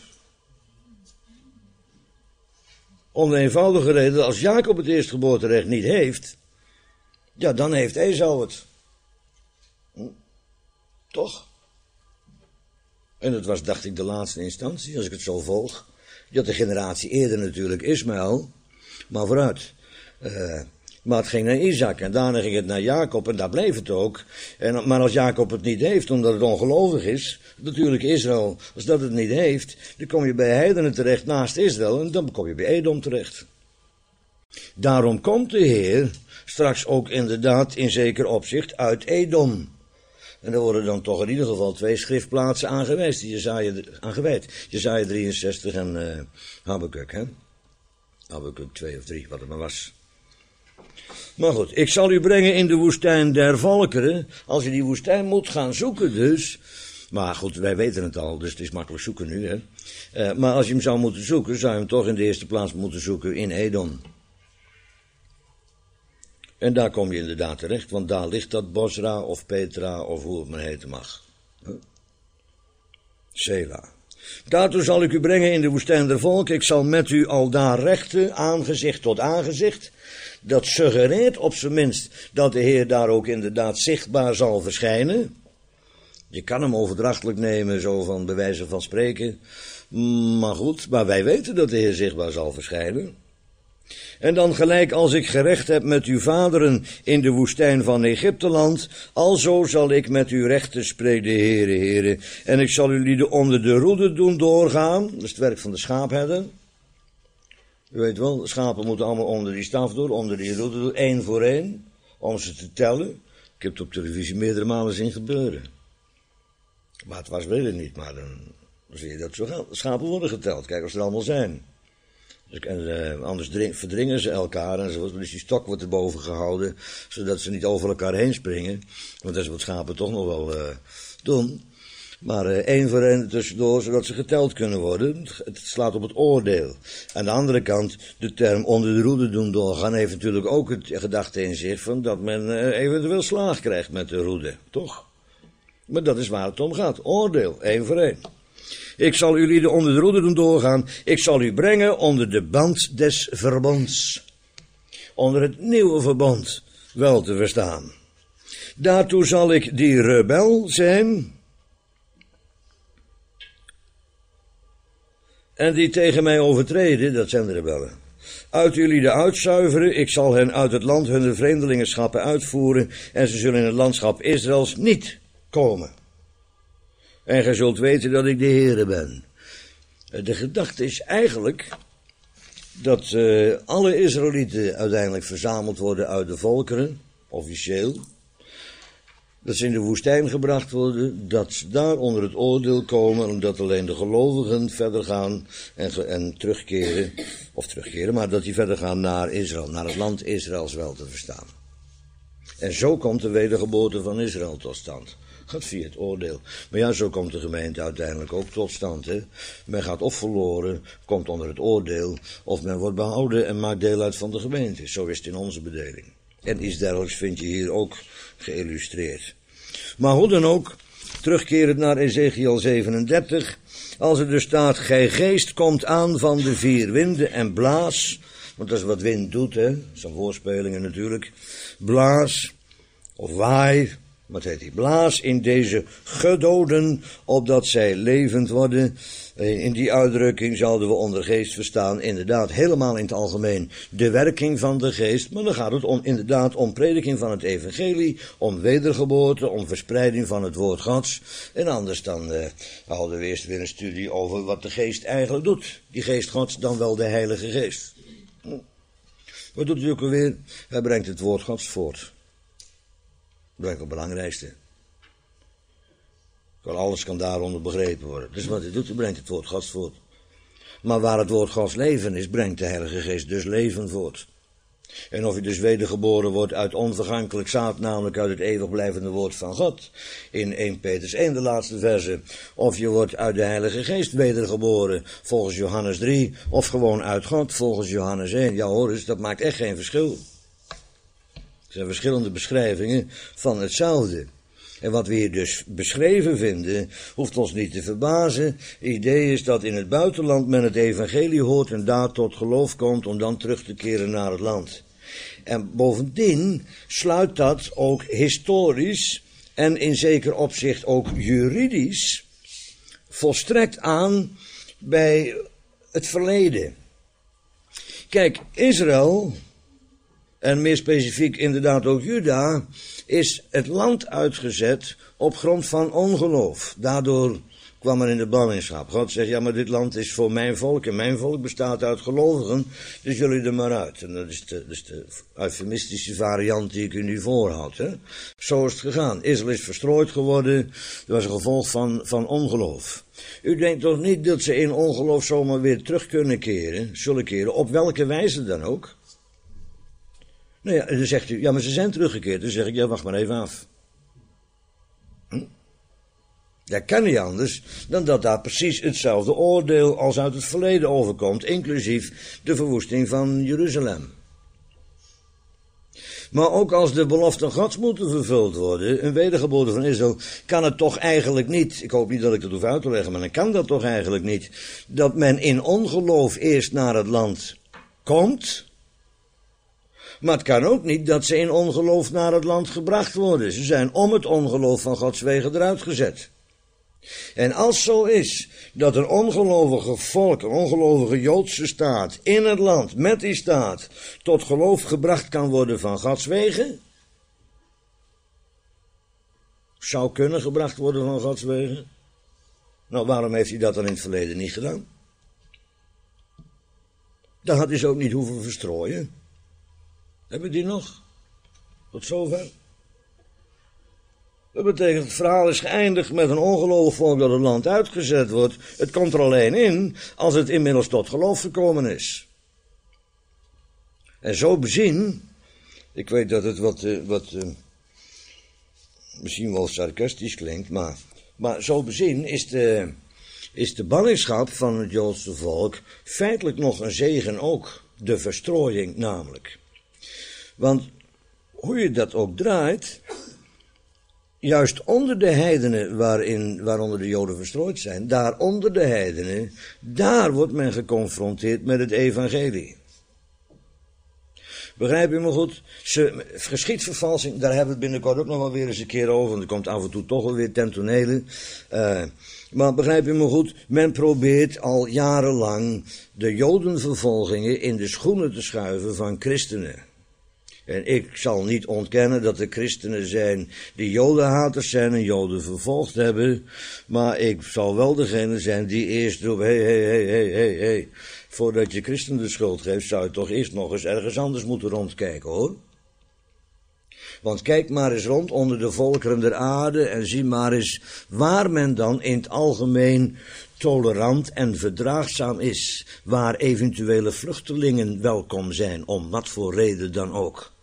Om de eenvoudige reden dat als Jacob het eerstgeboorterecht niet heeft, ja, dan heeft Esau het. Hm? Toch? En dat was, dacht ik, de laatste instantie, als ik het zo volg. Je had de generatie eerder natuurlijk Ismaël, maar vooruit. Uh, maar het ging naar Isaac en daarna ging het naar Jacob en daar bleef het ook. En, maar als Jacob het niet heeft, omdat het ongelovig is, natuurlijk Israël, als dat het niet heeft, dan kom je bij heidenen terecht naast Israël en dan kom je bij Edom terecht. Daarom komt de Heer straks ook inderdaad in zeker opzicht uit Edom. En er worden dan toch in ieder geval twee schriftplaatsen aangeweid, Jesaja, aangeweid. Jesaja drieënzestig en uh, Habakuk, hè. Habakuk twee of drie, wat het maar was. Maar goed, ik zal u brengen in de woestijn der volkeren. Als je die woestijn moet gaan zoeken dus. Maar goed, wij weten het al, dus het is makkelijk zoeken nu, hè. Uh, maar als je hem zou moeten zoeken, zou je hem toch in de eerste plaats moeten zoeken in Edom. En daar kom je inderdaad terecht, want daar ligt dat Bosra of Petra of hoe het maar heten mag. Huh? Sela. Daartoe zal ik u brengen in de woestijn der volken. Ik zal met u aldaar rechten, aangezicht tot aangezicht. Dat suggereert op zijn minst dat de Heer daar ook inderdaad zichtbaar zal verschijnen. Je kan hem overdrachtelijk nemen, zo van bij wijze van spreken. Maar goed, maar wij weten dat de Heer zichtbaar zal verschijnen. En dan gelijk als ik gerecht heb met uw vaderen in de woestijn van Egypteland, alzo zal ik met u rechten, spreekt de Heere, Heere. En ik zal u lieden onder de roede doen doorgaan, dat is het werk van de schaapherder. U weet wel, de schapen moeten allemaal onder die staf door, onder die roede door, één voor één, om ze te tellen. Ik heb het op televisie meerdere malen zien gebeuren. Maar het was wel niet, maar dan, dan zie je dat zo gaan. De schapen worden geteld, kijk of ze er allemaal zijn. En, uh, anders dring, verdringen ze elkaar en zo. Dus die stok wordt erboven gehouden, zodat ze niet over elkaar heen springen. Want dat is wat schapen toch nog wel uh, doen. Maar uh, één voor één tussendoor, zodat ze geteld kunnen worden. Het slaat op het oordeel. Aan de andere kant, de term onder de roede doen doorgaan heeft natuurlijk ook het gedachte in zich van dat men uh, eventueel slaag krijgt met de roede, toch? Maar dat is waar het om gaat. Oordeel, één voor één. Ik zal jullie de onder de roede doen doorgaan. Ik zal u brengen onder de band des verbonds. Onder het nieuwe verbond, wel te verstaan. Daartoe zal ik die rebel zijn en die tegen mij overtreden, dat zijn de rebellen, uit jullie de uitzuiveren. Ik zal hen uit het land hun vreemdelingenschappen uitvoeren en ze zullen in het landschap Israëls niet komen. En gij zult weten dat ik de Heere ben. De gedachte is eigenlijk dat uh, alle Israëlieten uiteindelijk verzameld worden uit de volkeren, officieel. Dat ze in de woestijn gebracht worden, dat ze daar onder het oordeel komen, omdat alleen de gelovigen verder gaan en, en terugkeren, of terugkeren, maar dat die verder gaan naar Israël, naar het land Israëls wel te verstaan. En zo komt de wedergeboorte van Israël tot stand. Gaat via het oordeel. Maar ja, zo komt de gemeente uiteindelijk ook tot stand. Hè? Men gaat of verloren, komt onder het oordeel, of men wordt behouden en maakt deel uit van de gemeente. Zo is het in onze bedeling. En iets dergelijks vind je hier ook geïllustreerd. Maar hoe dan ook, terugkerend naar Ezechiel zevenendertig, als er dus staat, gij geest komt aan van de vier winden en blaas, want dat is wat wind doet, hè, dat zijn voorspelingen natuurlijk, blaas, of waai, wat heet die, blaas in deze gedoden, opdat zij levend worden. In die uitdrukking zouden we onder geest verstaan, inderdaad, helemaal in het algemeen, de werking van de geest, maar dan gaat het om, inderdaad om prediking van het evangelie, om wedergeboorte, om verspreiding van het woord Gods. En anders dan uh, houden we eerst weer een studie over wat de geest eigenlijk doet. Die geest Gods, dan wel de Heilige Geest. Wat doet hij ook alweer? Hij brengt het woord Gods voort. Dat is het belangrijkste. Alles kan daaronder begrepen worden. Dus wat hij doet, hij brengt het woord Gods voort. Maar waar het woord Gods leven is, brengt de Heilige Geest dus leven voort. En of je dus wedergeboren wordt uit onvergankelijk zaad, namelijk uit het eeuwig blijvende woord van God, in eerste Petrus één, de laatste verse, of je wordt uit de Heilige Geest wedergeboren, volgens Johannes drie, of gewoon uit God, volgens Johannes één. Ja hoor eens, dat maakt echt geen verschil. Er zijn verschillende beschrijvingen van hetzelfde. En wat we hier dus beschreven vinden, hoeft ons niet te verbazen. Het idee is dat in het buitenland men het evangelie hoort en daar tot geloof komt om dan terug te keren naar het land. En bovendien sluit dat ook historisch en in zeker opzicht ook juridisch volstrekt aan bij het verleden. Kijk, Israël, en meer specifiek inderdaad ook Juda, is het land uitgezet op grond van ongeloof. Daardoor kwam men in de ballingschap. God zegt, ja, maar dit land is voor mijn volk en mijn volk bestaat uit gelovigen, dus jullie er maar uit. En dat is de, dat is de eufemistische variant die ik u nu voorhoud. Hè? Zo is het gegaan. Israël is verstrooid geworden, dat was een gevolg van, van ongeloof. U denkt toch niet dat ze in ongeloof zomaar weer terug kunnen keren, zullen keren, op welke wijze dan ook? Nou ja, dan zegt u, ja, maar ze zijn teruggekeerd. Dan zeg ik, ja, wacht maar even af. Hm? Dat kan niet anders dan dat daar precies hetzelfde oordeel als uit het verleden overkomt, inclusief de verwoesting van Jeruzalem. Maar ook als de beloften Gods moeten vervuld worden, een wedergeboorte van Israël, kan het toch eigenlijk niet, ik hoop niet dat ik dat hoef uit te leggen, maar dan kan dat toch eigenlijk niet, dat men in ongeloof eerst naar het land komt. Maar het kan ook niet dat ze in ongeloof naar het land gebracht worden. Ze zijn om het ongeloof van Gods wegen eruit gezet. En als zo is dat een ongelovige volk, een ongelovige Joodse staat in het land met die staat tot geloof gebracht kan worden van Gods wegen, zou kunnen gebracht worden van Gods wegen. Nou, waarom heeft hij dat dan in het verleden niet gedaan? Dan had hij ze ook niet hoeven verstrooien. Hebben we die nog? Tot zover. Dat betekent, het verhaal is geëindigd met een ongelovig volk dat het land uitgezet wordt. Het komt er alleen in als het inmiddels tot geloof gekomen is. En zo bezien, ik weet dat het wat, uh, wat uh, misschien wel sarcastisch klinkt, maar, Maar zo bezien is de, is de ballingschap van het Joodse volk feitelijk nog een zegen ook. De verstrooiing namelijk. Want hoe je dat ook draait, juist onder de heidenen waarin, waaronder de Joden verstrooid zijn, daar onder de heidenen, daar wordt men geconfronteerd met het evangelie. Begrijp je me goed? Ze, geschiedvervalsing, daar hebben we het binnenkort ook nog wel weer eens een keer over, want er komt af en toe toch wel weer ten tonele. Uh, maar begrijp je me goed? Men probeert al jarenlang de Jodenvervolgingen in de schoenen te schuiven van christenen. En ik zal niet ontkennen dat er christenen zijn die jodenhaters zijn en joden vervolgd hebben. Maar ik zal wel degene zijn die eerst roept, hé, hé, hé, hé, hé, hé. Voordat je christen de schuld geeft, zou je toch eerst nog eens ergens anders moeten rondkijken, hoor. Want kijk maar eens rond onder de volkeren der aarde en zie maar eens waar men dan in het algemeen tolerant en verdraagzaam is, waar eventuele vluchtelingen welkom zijn, om wat voor reden dan ook.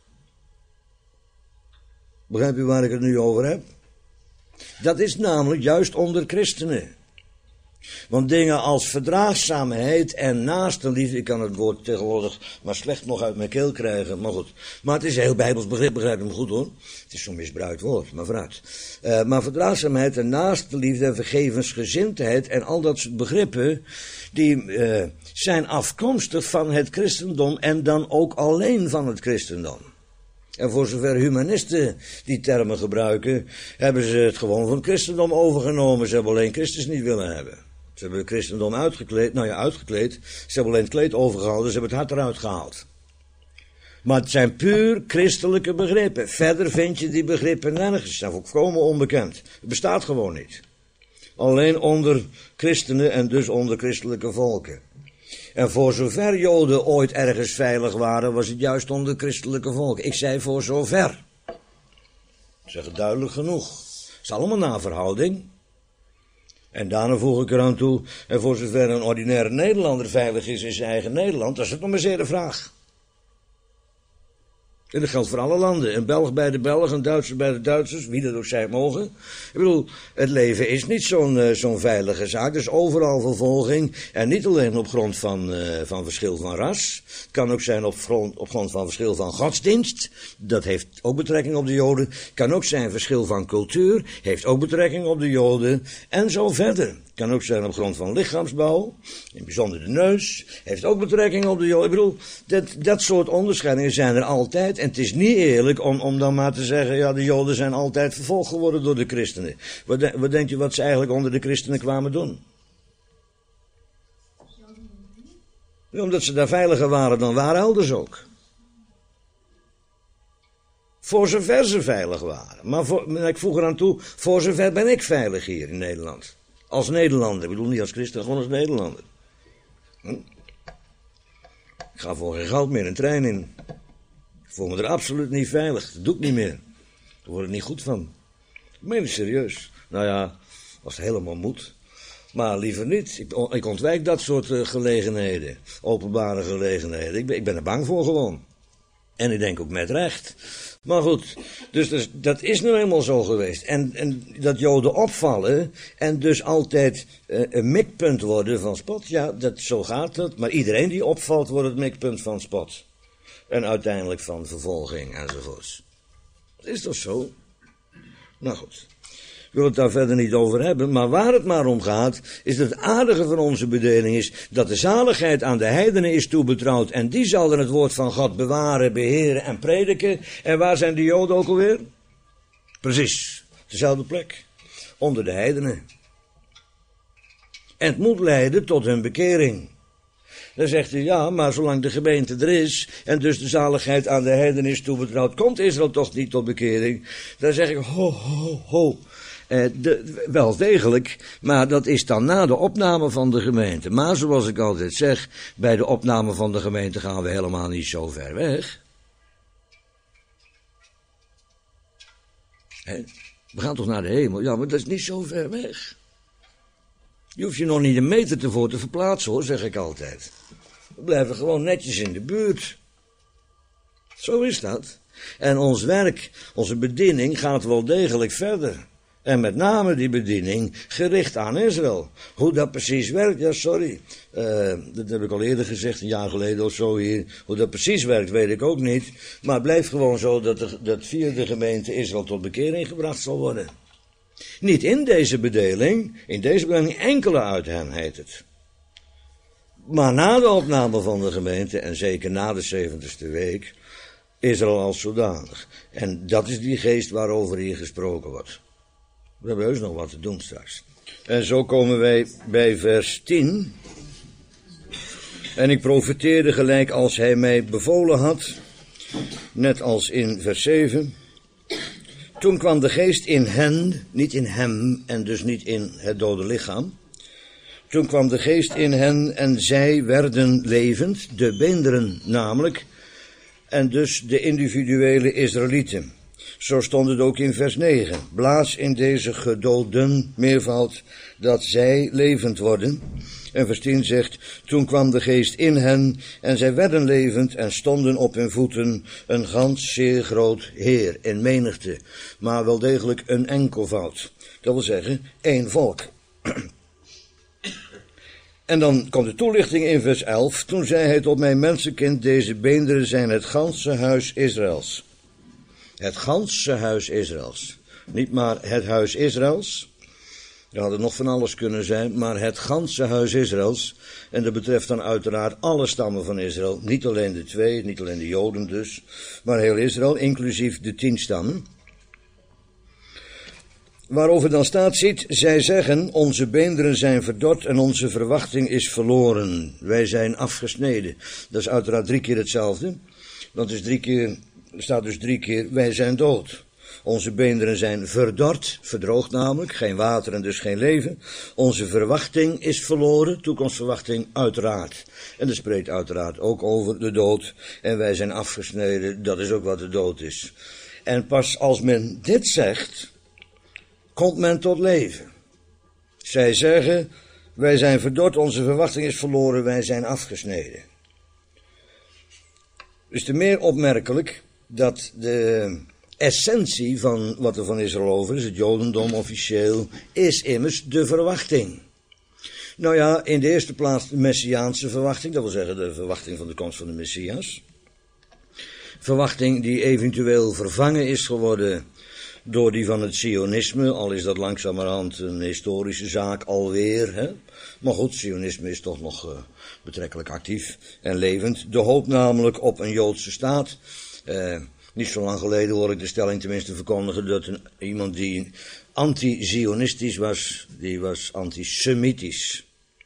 Begrijp je waar ik het nu over heb? Dat is namelijk juist onder christenen. Want dingen als verdraagzaamheid en naastenliefde, ik kan het woord tegenwoordig maar slecht nog uit mijn keel krijgen, maar goed. Maar het is een heel Bijbels begrip, begrijp je me goed hoor. Het is zo'n misbruikt woord, maar vooruit. Uh, maar verdraagzaamheid en naastenliefde en vergevensgezindheid en al dat soort begrippen, die uh, zijn afkomstig van het christendom en dan ook alleen van het christendom. En voor zover humanisten die termen gebruiken, hebben ze het gewoon van het christendom overgenomen. Ze hebben alleen Christus niet willen hebben. Ze hebben het christendom uitgekleed, nou ja, uitgekleed. Ze hebben alleen het kleed overgehouden, ze hebben het hart eruit gehaald. Maar het zijn puur christelijke begrippen. Verder vind je die begrippen nergens. Ze zijn volkomen onbekend. Het bestaat gewoon niet. Alleen onder christenen en dus onder christelijke volken. En voor zover Joden ooit ergens veilig waren, was het juist onder christelijke volken. Ik zei voor zover. Ik zeg het duidelijk genoeg. Het is allemaal na verhouding. En daarna voeg ik eraan toe, en voor zover een ordinaire Nederlander veilig is in zijn eigen Nederland, dat is het nog maar zeer de vraag. En dat geldt voor alle landen. Een Belg bij de Belgen, een Duitser bij de Duitsers, wie dat ook zijn mogen. Ik bedoel, het leven is niet zo'n uh, zo'n veilige zaak. Dus overal vervolging. En niet alleen op grond van, uh, van verschil van ras. Het kan ook zijn op grond, op grond van verschil van godsdienst. Dat heeft ook betrekking op de Joden. Het kan ook zijn verschil van cultuur. Heeft ook betrekking op de Joden. En zo verder. Het kan ook zijn op grond van lichaamsbouw. In bijzonder de neus. Heeft ook betrekking op de Joden. Ik bedoel, dat, dat soort onderscheidingen zijn er altijd. En het is niet eerlijk om, om dan maar te zeggen, ja, de Joden zijn altijd vervolgd geworden door de christenen. Wat, de, wat denk je wat ze eigenlijk onder de christenen kwamen doen? Ja, omdat ze daar veiliger waren dan waar elders ook. Voor zover ze veilig waren. Maar voor, ik voeg eraan toe, voor zover ben ik veilig hier in Nederland. Als Nederlander, ik bedoel niet als christen, gewoon als Nederlander. Hm? Ik ga voor geen goud meer een trein in. Ik voel me er absoluut niet veilig. Dat doe ik niet meer. Daar word ik niet goed van. Ik meen het serieus. Nou ja, als het helemaal moet. Maar liever niet. Ik, ik ontwijk dat soort uh, gelegenheden. Openbare gelegenheden. Ik ben, ik ben er bang voor gewoon. En ik denk ook met recht. Maar goed, dus, dus dat is nu eenmaal zo geweest. En, en dat Joden opvallen en dus altijd uh, een mikpunt worden van spot. Ja, dat, zo gaat het. Maar iedereen die opvalt wordt het mikpunt van spot. En uiteindelijk van vervolging enzovoorts. Dat is toch zo? Nou goed. Ik wil het daar verder niet over hebben, maar waar het maar om gaat, is dat het aardige van onze bedeling is, dat de zaligheid aan de heidenen is toebetrouwd, en die zal dan het woord van God bewaren, beheren en prediken. En waar zijn de Joden ook alweer? Precies, dezelfde plek, onder de heidenen. En het moet leiden tot hun bekering. Dan zegt hij, ja, maar zolang de gemeente er is, en dus de zaligheid aan de heidenen is toebetrouwd, komt Israël toch niet tot bekering? Dan zeg ik, ho, ho, ho. Eh, de, wel degelijk, maar dat is dan na de opname van de gemeente. Maar zoals ik altijd zeg, bij de opname van de gemeente gaan we helemaal niet zo ver weg. He, we gaan toch naar de hemel? Ja, maar dat is niet zo ver weg. Je hoeft je nog niet een meter ervoor te verplaatsen, hoor, zeg ik altijd. We blijven gewoon netjes in de buurt. Zo is dat. En ons werk, onze bediening gaat wel degelijk verder. En met name die bediening gericht aan Israël. Hoe dat precies werkt, ja sorry. Uh, dat heb ik al eerder gezegd, een jaar geleden of zo hier. Hoe dat precies werkt, weet ik ook niet. Maar het blijft gewoon zo dat, de, dat via de gemeente Israël tot bekering gebracht zal worden. Niet in deze bedeling, in deze bedeling enkele uit hen heet het. Maar na de opname van de gemeente, en zeker na de zeventigste week, Israël als zodanig. En dat is die geest waarover hier gesproken wordt. We hebben heus nog wat te doen straks. En zo komen wij bij vers tien. En ik profeteerde gelijk als hij mij bevolen had, net als in vers zeven. Toen kwam de geest in hen, niet in hem en dus niet in het dode lichaam. Toen kwam de geest in hen en zij werden levend, de beenderen namelijk, en dus de individuele Israëlieten. Zo stond het ook in vers negen. Blaas in deze gedoden, meervoud, dat zij levend worden. En vers tien zegt, toen kwam de geest in hen en zij werden levend en stonden op hun voeten, een gans zeer groot heer in menigte, maar wel degelijk een enkelvoud. Dat wil zeggen, één volk. En dan komt de toelichting in vers elf. Toen zei hij tot mijn mensenkind, deze beenderen zijn het ganse huis Israëls. Het ganse huis Israëls. Niet maar het huis Israëls. Er had het nog van alles kunnen zijn, maar het ganse huis Israëls. En dat betreft dan uiteraard alle stammen van Israël. Niet alleen de twee, niet alleen de Joden dus, maar heel Israël, inclusief de tien stammen. Waarover dan staat, ziet, zij zeggen, onze beenderen zijn verdord en onze verwachting is verloren. Wij zijn afgesneden. Dat is uiteraard drie keer hetzelfde. Want is drie keer, er staat dus drie keer, wij zijn dood. Onze beenderen zijn verdord, verdroogd namelijk, geen water en dus geen leven. Onze verwachting is verloren, toekomstverwachting uiteraard. En dat spreekt uiteraard ook over de dood. En wij zijn afgesneden, dat is ook wat de dood is. En pas als men dit zegt, komt men tot leven. Zij zeggen, wij zijn verdord, onze verwachting is verloren, wij zijn afgesneden. Dus te meer opmerkelijk dat de essentie van wat er van Israël over is, het Jodendom officieel, is immers de verwachting. Nou ja, in de eerste plaats de Messiaanse verwachting, dat wil zeggen de verwachting van de komst van de Messias. Verwachting die eventueel vervangen is geworden door die van het Zionisme, al is dat langzamerhand een historische zaak alweer. Hè? Maar goed, Zionisme is toch nog uh, betrekkelijk actief en levend. De hoop namelijk op een Joodse staat. Uh, niet zo lang geleden hoorde ik de stelling tenminste verkondigen dat een, iemand die anti-Zionistisch was, die was antisemitisch.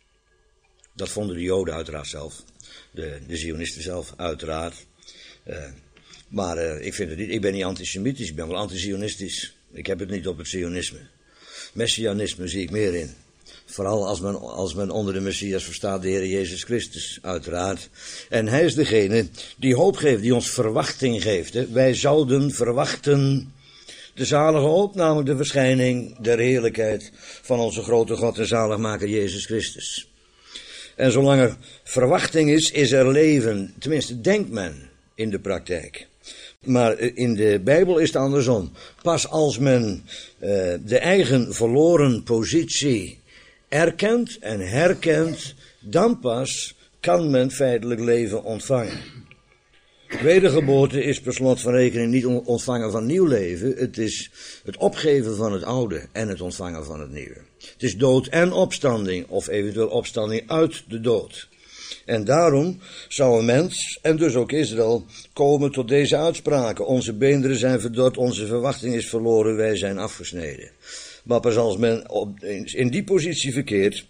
Dat vonden de Joden uiteraard zelf. De, de Zionisten zelf uiteraard. Uh, Maar uh, ik vind het niet, ik ben niet antisemitisch, ik ben wel anti-zionistisch. Ik heb het niet op het zionisme. Messianisme zie ik meer in. Vooral als men, als men onder de Messias verstaat de Heer Jezus Christus, uiteraard. En hij is degene die hoop geeft, die ons verwachting geeft. Hè. Wij zouden verwachten de zalige hoop, namelijk de verschijning der heerlijkheid van onze grote God en zaligmaker Jezus Christus. En zolang er verwachting is, is er leven. Tenminste, denkt men in de praktijk. Maar in de Bijbel is het andersom. Pas als men uh, de eigen verloren positie erkent en herkent, dan pas kan men feitelijk leven ontvangen. Wedergeboorte is per slot van rekening niet ontvangen van nieuw leven. Het is het opgeven van het oude en het ontvangen van het nieuwe. Het is dood en opstanding, of eventueel opstanding uit de dood. En daarom zou een mens, en dus ook Israël, komen tot deze uitspraken. Onze beenderen zijn verdord, onze verwachting is verloren, wij zijn afgesneden. Maar pas als men op, in die positie verkeert,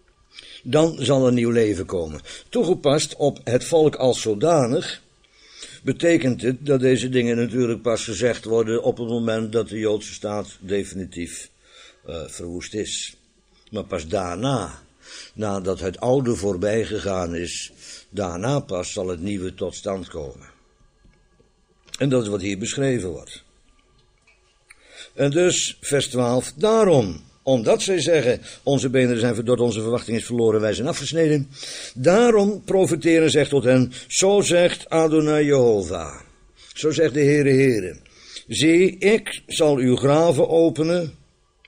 dan zal er nieuw leven komen. Toegepast op het volk als zodanig, betekent het dat deze dingen natuurlijk pas gezegd worden op het moment dat de Joodse staat definitief uh, verwoest is. Maar pas daarna, nadat het oude voorbij gegaan is, daarna pas zal het nieuwe tot stand komen. En dat is wat hier beschreven wordt. En dus, vers twaalf, daarom, omdat zij zeggen, onze benen zijn verdord, onze verwachting is verloren, wij zijn afgesneden. Daarom profeteren zegt tot hen, zo zegt Adonai Jehovah, zo zegt de Heere Heere. Zie, ik zal uw graven openen,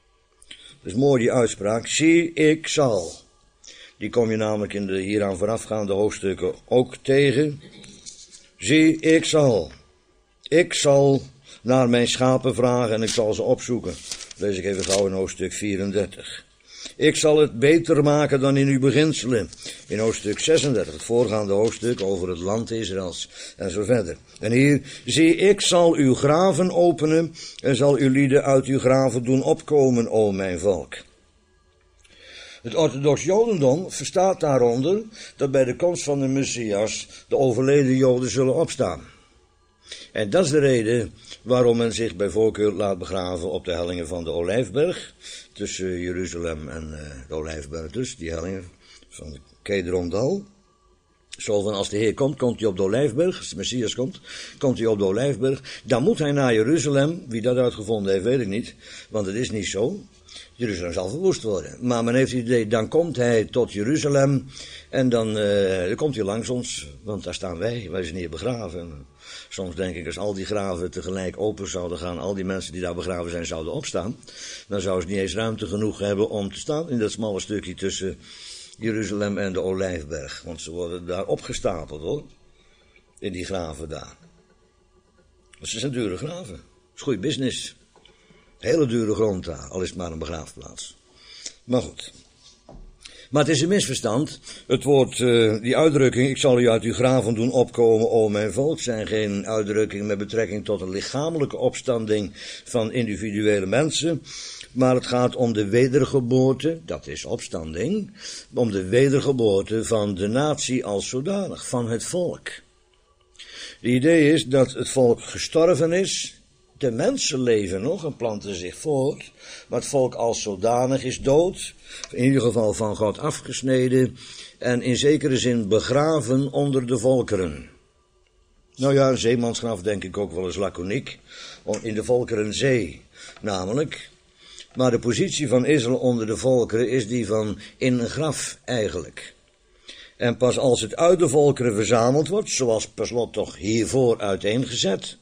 Dat is mooi die uitspraak. Zie, ik zal. Die kom je namelijk in de hieraan voorafgaande hoofdstukken ook tegen. Zie, ik zal. Ik zal naar mijn schapen vragen en ik zal ze opzoeken. Lees ik even gauw in hoofdstuk vierendertig. Ik zal het beter maken dan in uw beginselen. In hoofdstuk zesendertig, het voorgaande hoofdstuk over het land Israëls en zo verder. En hier, zie, ik zal uw graven openen en zal uw lieden uit uw graven doen opkomen, o mijn volk. Het orthodox jodendom verstaat daaronder dat bij de komst van de Messias de overleden joden zullen opstaan. En dat is de reden waarom men zich bij voorkeur laat begraven op de hellingen van de Olijfberg. Tussen Jeruzalem en uh, de Olijfberg dus, die hellingen van de Kedrondal. Zo van als de Heer komt, komt hij op de Olijfberg. Als de Messias komt, komt hij op de Olijfberg. Dan moet hij naar Jeruzalem. Wie dat uitgevonden heeft, weet ik niet. Want het is niet zo. Jeruzalem zal verwoest worden. Maar men heeft het idee, dan komt hij tot Jeruzalem. En dan, uh, dan komt hij langs ons. Want daar staan wij. Wij zijn hier begraven. Soms denk ik, als al die graven tegelijk open zouden gaan, al die mensen die daar begraven zijn, zouden opstaan, dan zouden ze niet eens ruimte genoeg hebben om te staan in dat smalle stukje tussen Jeruzalem en de Olijfberg. Want ze worden daar opgestapeld, hoor. In die graven daar. Dat zijn dure graven. Dat is goede business. Hele dure grond daar, al is het maar een begraafplaats. Maar goed. Maar het is een misverstand. Het woord, uh, die uitdrukking, ik zal u uit uw graven doen opkomen, o mijn volk, zijn geen uitdrukkingen met betrekking tot een lichamelijke opstanding van individuele mensen. Maar het gaat om de wedergeboorte, dat is opstanding, om de wedergeboorte van de natie als zodanig, van het volk. Het idee is dat het volk gestorven is. De mensen leven nog en planten zich voort, maar het volk als zodanig is dood, in ieder geval van God afgesneden en in zekere zin begraven onder de volkeren. Nou ja, een zeemansgraf denk ik ook wel eens laconiek, in de volkerenzee namelijk. Maar de positie van Israël onder de volkeren is die van in een graf eigenlijk. En pas als het uit de volkeren verzameld wordt, zoals per slot toch hiervoor uiteengezet,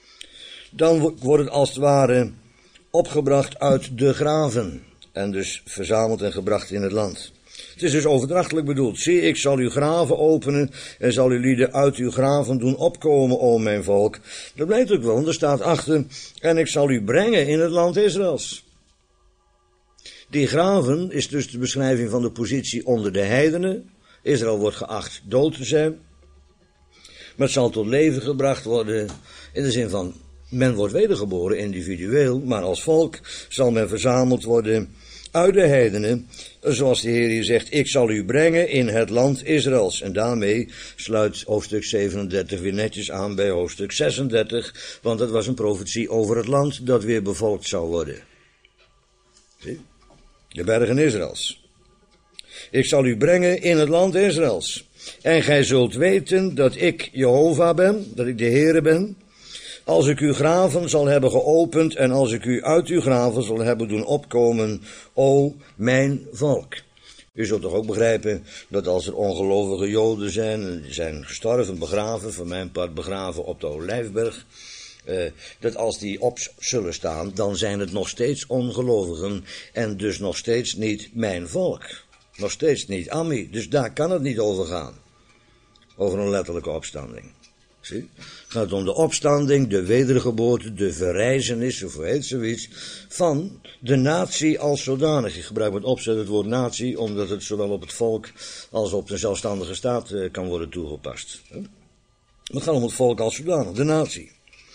dan wordt het als het ware opgebracht uit de graven. En dus verzameld en gebracht in het land. Het is dus overdrachtelijk bedoeld. Zie, ik zal uw graven openen en zal uw lieden uit uw graven doen opkomen, o mijn volk. Dat blijkt ook wel, want er staat achter, en ik zal u brengen in het land Israëls. Die graven is dus de beschrijving van de positie onder de heidenen. Israël wordt geacht dood te zijn. Maar het zal tot leven gebracht worden in de zin van, men wordt wedergeboren individueel, maar als volk zal men verzameld worden uit de heidenen, zoals de Heer hier zegt, ik zal u brengen in het land Israëls. En daarmee sluit hoofdstuk zevenendertig weer netjes aan bij hoofdstuk zesendertig, want dat was een profetie over het land dat weer bevolkt zou worden. Zie? De bergen Israëls. Ik zal u brengen in het land Israëls. En gij zult weten dat ik Jehovah ben, dat ik de Heere ben, als ik uw graven zal hebben geopend en als ik u uit uw graven zal hebben doen opkomen, o mijn volk. U zult toch ook begrijpen dat als er ongelovige Joden zijn, die zijn gestorven, begraven, voor mijn part begraven op de Olijfberg, eh, dat als die op zullen staan, dan zijn het nog steeds ongelovigen en dus nog steeds niet mijn volk. Nog steeds niet Ammi, dus daar kan het niet over gaan. Over een letterlijke opstanding. Zie? Het gaat om de opstanding, de wedergeboorte, de verrijzenis, of hoe heet zoiets, van de natie als zodanig. Ik gebruik met opzet het woord natie, omdat het zowel op het volk als op de zelfstandige staat eh, kan worden toegepast. Maar het gaat om het volk als zodanig, de natie.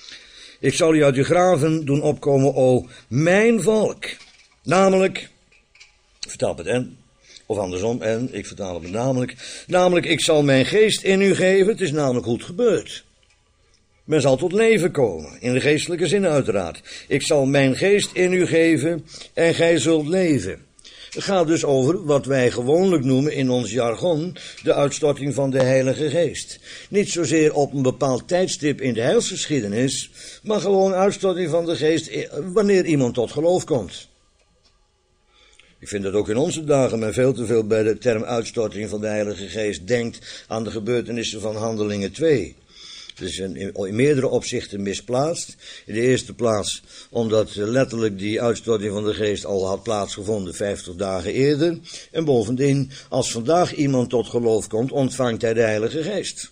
Ik zal u uit uw graven doen opkomen, o mijn volk. Namelijk, vertaal het en, of andersom, en, ik vertaal het met namelijk, namelijk, ik zal mijn geest in u geven, het is namelijk hoe het gebeurt. Men zal tot leven komen, in de geestelijke zin uiteraard. Ik zal mijn geest in u geven en gij zult leven. Het gaat dus over wat wij gewoonlijk noemen in ons jargon de uitstorting van de Heilige Geest. Niet zozeer op een bepaald tijdstip in de heilsgeschiedenis, maar gewoon uitstorting van de Geest wanneer iemand tot geloof komt. Ik vind dat ook in onze dagen men veel te veel bij de term uitstorting van de Heilige Geest denkt aan de gebeurtenissen van Handelingen twee. Dus in, in meerdere opzichten misplaatst. In de eerste plaats omdat letterlijk die uitstorting van de geest al had plaatsgevonden vijftig dagen eerder. En bovendien, als vandaag iemand tot geloof komt, ontvangt hij de Heilige Geest.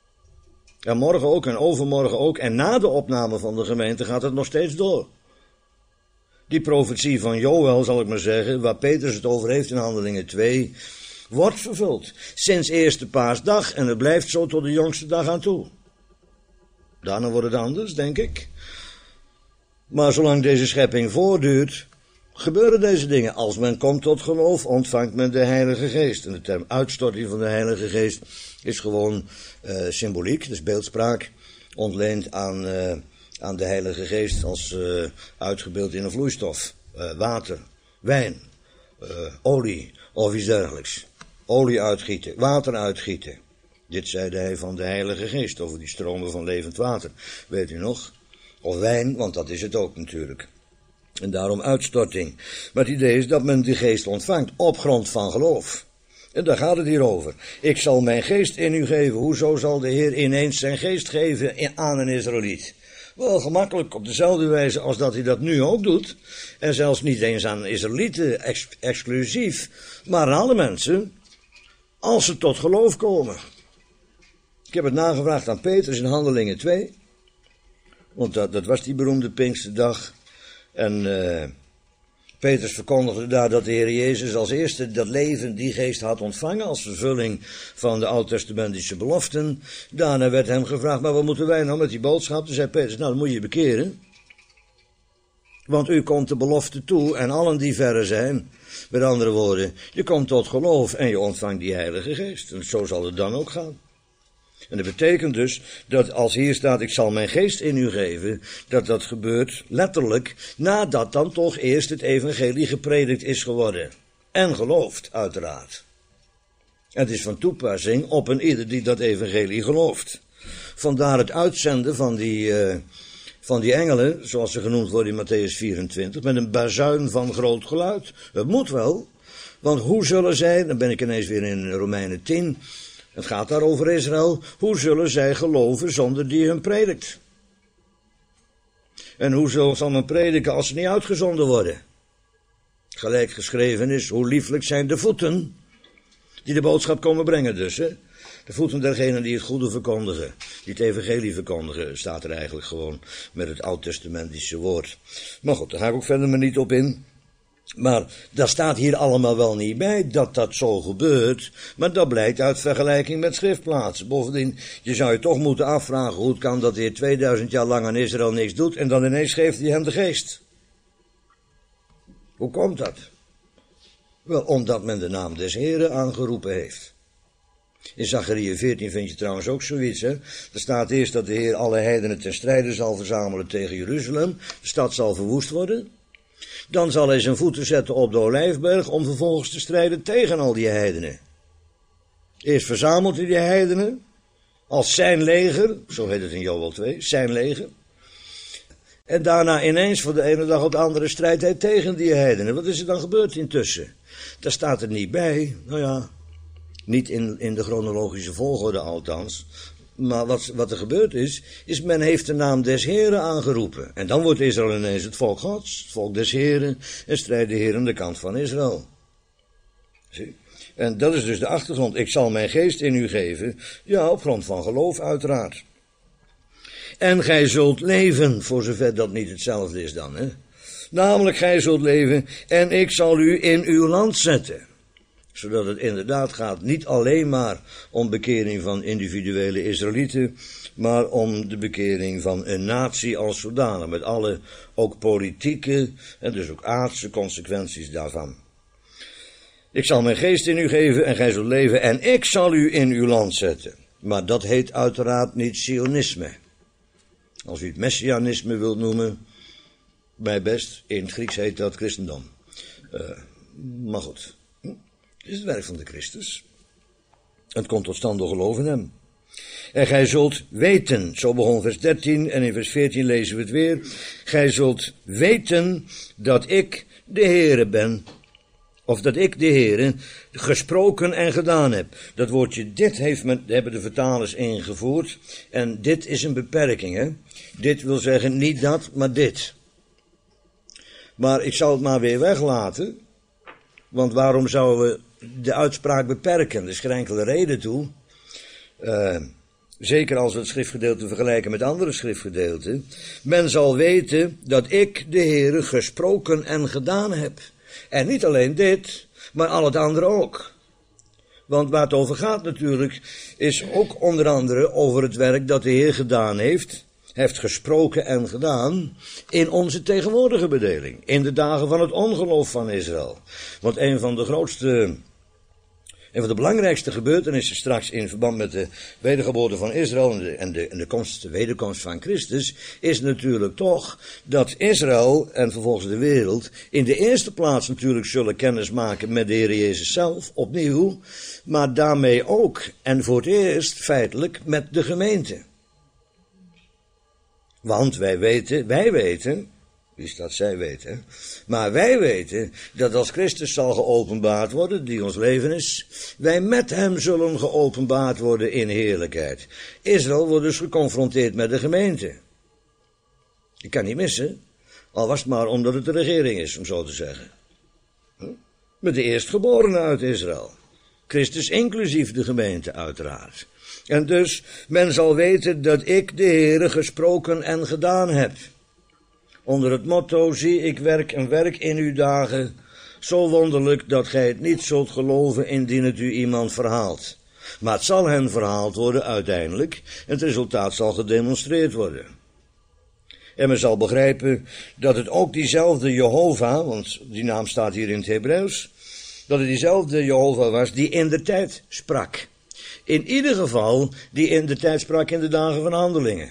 En morgen ook en overmorgen ook. En na de opname van de gemeente gaat het nog steeds door. Die profetie van Joël, zal ik maar zeggen, waar Petrus het over heeft in Handelingen twee, wordt vervuld. Sinds eerste paasdag en het blijft zo tot de jongste dag aan toe. Daarna wordt het anders, denk ik. Maar zolang deze schepping voortduurt, gebeuren deze dingen. Als men komt tot geloof, ontvangt men de Heilige Geest. En de term uitstorting van de Heilige Geest is gewoon uh, symboliek, dus beeldspraak, ontleend aan, uh, aan de Heilige Geest als uh, uitgebeeld in een vloeistof. Uh, water, wijn, uh, olie of iets dergelijks. Olie uitgieten, water uitgieten. Dit zeide hij van de Heilige Geest, over die stromen van levend water. Weet u nog? Of wijn, want dat is het ook natuurlijk. En daarom uitstorting. Maar het idee is dat men de geest ontvangt op grond van geloof. En daar gaat het hier over. Ik zal mijn geest in u geven. Hoezo zal de Heer ineens zijn geest geven aan een Israëliet? Wel gemakkelijk, op dezelfde wijze als dat hij dat nu ook doet. En zelfs niet eens aan Israëlieten ex- exclusief, maar aan alle mensen, als ze tot geloof komen. Ik heb het nagevraagd aan Petrus in Handelingen twee. Want dat, dat was die beroemde Pinksterdag. En uh, Petrus verkondigde daar dat de Heer Jezus als eerste dat leven, die geest had ontvangen als vervulling van de oud-testamentische beloften. Daarna werd hem gevraagd, maar wat moeten wij nou met die boodschap? Toen zei Petrus, nou dan moet je je bekeren. Want u komt de belofte toe en allen die verre zijn. Met andere woorden, je komt tot geloof en je ontvangt die Heilige Geest. En zo zal het dan ook gaan. En dat betekent dus dat als hier staat, ik zal mijn geest in u geven, dat dat gebeurt letterlijk nadat dan toch eerst het evangelie gepredikt is geworden. En geloofd, uiteraard. Het is van toepassing op een ieder die dat evangelie gelooft. Vandaar het uitzenden van die, uh, van die engelen, zoals ze genoemd worden in Matthäus vierentwintig, met een bazuin van groot geluid. Het moet wel, want hoe zullen zij, dan ben ik ineens weer in Romeinen tien... Het gaat daar over Israël. Hoe zullen zij geloven zonder die hun predikt? En hoe zal men prediken als ze niet uitgezonden worden? Gelijk geschreven is, hoe lieflijk zijn de voeten die de boodschap komen brengen dus. Hè? De voeten dergenen die het goede verkondigen, die het evangelie verkondigen, staat er eigenlijk gewoon met het oud-testamentische woord. Maar goed, daar ga ik ook verder maar niet op in. Maar daar staat hier allemaal wel niet bij dat dat zo gebeurt, maar dat blijkt uit vergelijking met schriftplaatsen. Bovendien, je zou je toch moeten afvragen hoe het kan dat de Heer tweeduizend jaar lang aan Israël niks doet en dan ineens geeft hij hem de geest. Hoe komt dat? Wel, omdat men de naam des Heren aangeroepen heeft. In Zachariah veertien vind je trouwens ook zoiets, hè. Er staat eerst dat de Heer alle heidenen ten strijde zal verzamelen tegen Jeruzalem. De stad zal verwoest worden. Dan zal hij zijn voeten zetten op de Olijfberg om vervolgens te strijden tegen al die heidenen. Eerst verzamelt hij die heidenen als zijn leger, zo heet het in Joël twee, zijn leger. En daarna ineens van de ene dag op de andere strijdt hij tegen die heidenen. Wat is er dan gebeurd intussen? Daar staat er niet bij, nou ja, niet in, in de chronologische volgorde althans. Maar wat, wat er gebeurd is, is men heeft de naam des Heren aangeroepen. En dan wordt Israël ineens het volk Gods, het volk des Heren, en strijdt de Heer aan de kant van Israël. Zie? En dat is dus de achtergrond. Ik zal mijn geest in u geven, ja, op grond van geloof uiteraard. En gij zult leven, voor zover dat niet hetzelfde is dan, hè. Namelijk, gij zult leven, en ik zal u in uw land zetten. Zodat het inderdaad gaat niet alleen maar om bekering van individuele Israëlieten, maar om de bekering van een natie als zodanig, met alle ook politieke en dus ook aardse consequenties daarvan. Ik zal mijn geest in u geven en gij zult leven en ik zal u in uw land zetten. Maar dat heet uiteraard niet Sionisme. Als u het Messianisme wilt noemen, mij best, in het Grieks heet dat christendom. Uh, maar goed. Het is het werk van de Christus. Het komt tot stand door geloof in hem. En gij zult weten, zo begon vers dertien en in vers veertien lezen we het weer. Gij zult weten dat ik de Heere ben. Of dat ik, de Heere, gesproken en gedaan heb. Dat woordje dit heeft men, hebben de vertalers ingevoerd. En dit is een beperking, hè. Dit wil zeggen niet dat, maar dit. Maar ik zal het maar weer weglaten. Want waarom zouden we de uitspraak beperken? Er is geen enkele reden toe. Uh, zeker als we het schriftgedeelte vergelijken met andere schriftgedeelten. Men zal weten dat ik, de Heere, gesproken en gedaan heb. En niet alleen dit, maar al het andere ook. Want waar het over gaat natuurlijk, is ook onder andere over het werk dat de Heer gedaan heeft, heeft gesproken en gedaan, in onze tegenwoordige bedeling, in de dagen van het ongeloof van Israël. Want een van de grootste, een van de belangrijkste gebeurtenissen straks in verband met de wedergeboorte van Israël en de, en de, en de, komst, de wederkomst van Christus, is natuurlijk toch dat Israël en vervolgens de wereld in de eerste plaats natuurlijk zullen kennis maken met de Heer Jezus zelf, opnieuw, maar daarmee ook en voor het eerst feitelijk met de gemeente. Want wij weten, wij weten, wie dat zij weten, maar wij weten dat als Christus zal geopenbaard worden, die ons leven is, wij met hem zullen geopenbaard worden in heerlijkheid. Israël wordt dus geconfronteerd met de gemeente. Je kan niet missen, al was het maar omdat het de regering is, om zo te zeggen. Met de eerstgeborenen uit Israël. Christus inclusief de gemeente uiteraard. En dus, men zal weten dat ik, de Heere, gesproken en gedaan heb. Onder het motto, zie ik werk en werk in uw dagen, zo wonderlijk dat gij het niet zult geloven indien het u iemand verhaalt. Maar het zal hen verhaald worden uiteindelijk, en het resultaat zal gedemonstreerd worden. En men zal begrijpen dat het ook diezelfde Jehovah, want die naam staat hier in het Hebreeuws, dat het diezelfde Jehovah was die in de tijd sprak. In ieder geval die in de tijd sprak in de dagen van Handelingen.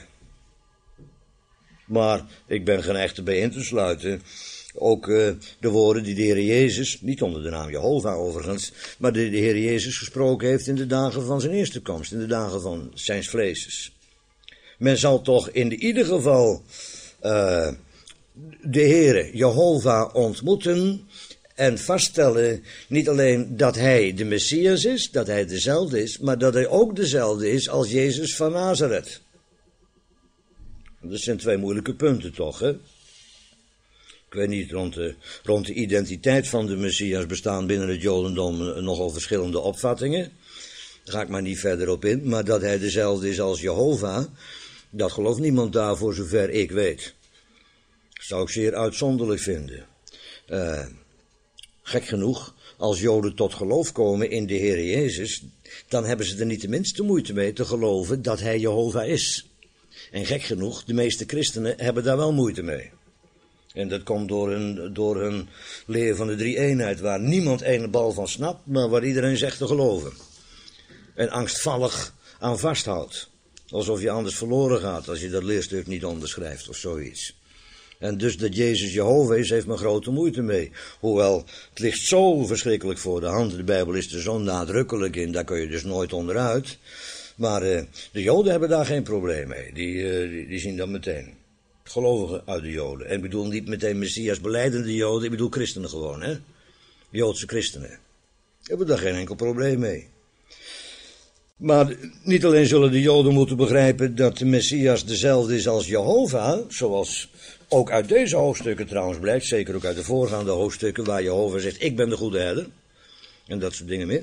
Maar ik ben geneigd erbij in te sluiten, ook uh, de woorden die de Heer Jezus, niet onder de naam Jehovah overigens, maar die de Heer Jezus gesproken heeft in de dagen van zijn eerste komst, in de dagen van zijn vleeses. Men zal toch in ieder geval uh, de Heere Jehovah ontmoeten en vaststellen niet alleen dat hij de Messias is, dat hij dezelfde is, maar dat hij ook dezelfde is als Jezus van Nazareth. Dat zijn twee moeilijke punten toch, hè? Ik weet niet, rond de, rond de identiteit van de Messias bestaan binnen het Jodendom nogal verschillende opvattingen. Daar ga ik maar niet verder op in, maar dat hij dezelfde is als Jehovah, dat gelooft niemand daar voor zover ik weet. Dat zou ik zeer uitzonderlijk vinden. Uh, gek genoeg, als Joden tot geloof komen in de Heer Jezus, dan hebben ze er niet de minste moeite mee te geloven dat hij Jehovah is. En gek genoeg, de meeste christenen hebben daar wel moeite mee. En dat komt door hun, door hun leer van de drie-eenheid, waar niemand een bal van snapt, maar waar iedereen zegt te geloven. En angstvallig aan vasthoudt. Alsof je anders verloren gaat als je dat leerstuk niet onderschrijft of zoiets. En dus dat Jezus Jehovah is, heeft men grote moeite mee. Hoewel, het ligt zo verschrikkelijk voor de hand. De Bijbel is er zo nadrukkelijk in, daar kun je dus nooit onderuit. Maar uh, de Joden hebben daar geen probleem mee. Die, uh, die, die zien dat meteen. Gelovigen uit de Joden. En ik bedoel niet meteen Messias belijdende Joden, ik bedoel christenen gewoon, hè. Joodse christenen. Die hebben daar geen enkel probleem mee. Maar niet alleen zullen de Joden moeten begrijpen dat de Messias dezelfde is als Jehovah, zoals ook uit deze hoofdstukken trouwens blijkt, zeker ook uit de voorgaande hoofdstukken waar Jehovah zegt, ik ben de goede herder, en dat soort dingen meer.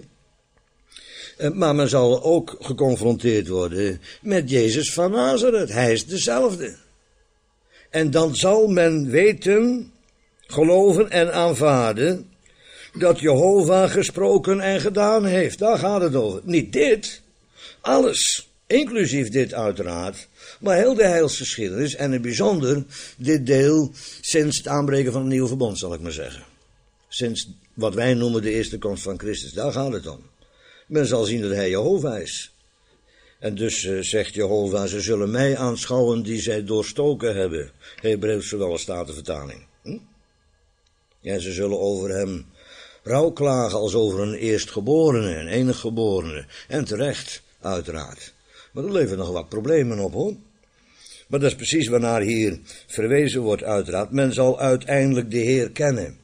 Maar men zal ook geconfronteerd worden met Jezus van Nazareth. Hij is dezelfde. En dan zal men weten, geloven en aanvaarden dat Jehovah gesproken en gedaan heeft. Daar gaat het over. Niet dit, alles, inclusief dit uiteraard, maar heel de heilsgeschiedenis en in het bijzonder dit deel sinds het aanbreken van het nieuwe verbond, zal ik maar zeggen. Sinds wat wij noemen de eerste komst van Christus, daar gaat het om. Men zal zien dat hij Jehovah is. En dus uh, zegt Jehovah, ze zullen mij aanschouwen die zij doorstoken hebben. Hebreeuws zowel als Statenvertaling. Hm? Ja, ze zullen over hem rouw klagen als over een eerstgeborene, een eniggeborene. En terecht, uiteraard. Maar er leveren nog wat problemen op, hoor. Maar dat is precies waarnaar hier verwezen wordt, uiteraard. Men zal uiteindelijk de Heer kennen.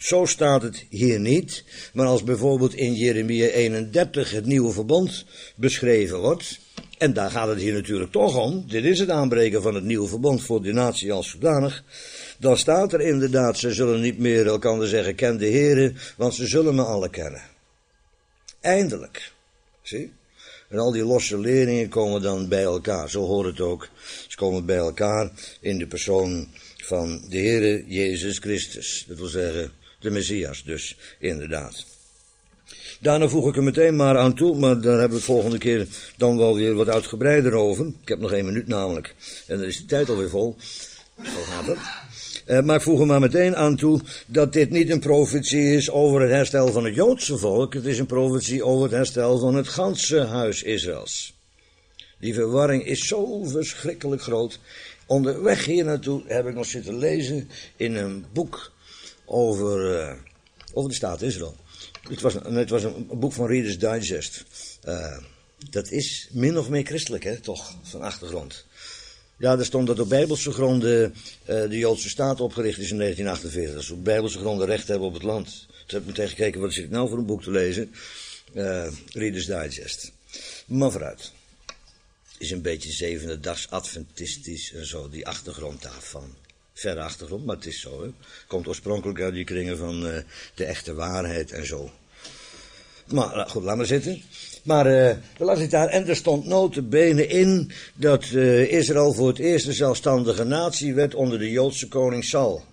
Zo staat het hier niet, maar als bijvoorbeeld in Jeremia eenendertig het nieuwe verbond beschreven wordt, en daar gaat het hier natuurlijk toch om, dit is het aanbreken van het nieuwe verbond voor de natie als zodanig, dan staat er inderdaad, ze zullen niet meer elkaar zeggen, ken de Heere, want ze zullen me alle kennen. Eindelijk. Zie? En al die losse leerlingen komen dan bij elkaar, zo hoort het ook. Ze komen bij elkaar in de persoon van de Heere Jezus Christus. Dat wil zeggen, de Messias dus, inderdaad. Daarna voeg ik er meteen maar aan toe, maar daar hebben we het volgende keer dan wel weer wat uitgebreider over. Ik heb nog één minuut namelijk, en dan is de tijd alweer vol. Zo gaat het. Uh, maar ik voeg er maar meteen aan toe dat dit niet een profetie is over het herstel van het Joodse volk. Het is een profetie over het herstel van het ganse huis Israëls. Die verwarring is zo verschrikkelijk groot. Onderweg hier naartoe heb ik nog zitten lezen in een boek over, uh, over de staat Israël. Het was, het was een boek van Reader's Digest. Uh, dat is min of meer christelijk, hè, toch, van achtergrond. Ja, er stond dat op bijbelse gronden uh, de Joodse staat opgericht is in negentien achtenveertig. Dat ze op bijbelse gronden recht hebben op het land. Toen heb ik meteen gekeken, wat zit ik nou voor een boek te lezen? Uh, Reader's Digest. Maar vooruit. Is een beetje zevende-dags adventistisch en zo, die achtergrond daarvan. Verre achtergrond, maar het is zo, hè. Komt oorspronkelijk uit die kringen van uh, de echte waarheid en zo. Maar goed, laat maar zitten. Maar uh, dan las ik daar, en er stond nota bene in dat uh, Israël voor het eerst een zelfstandige natie werd onder de Joodse koning Saul.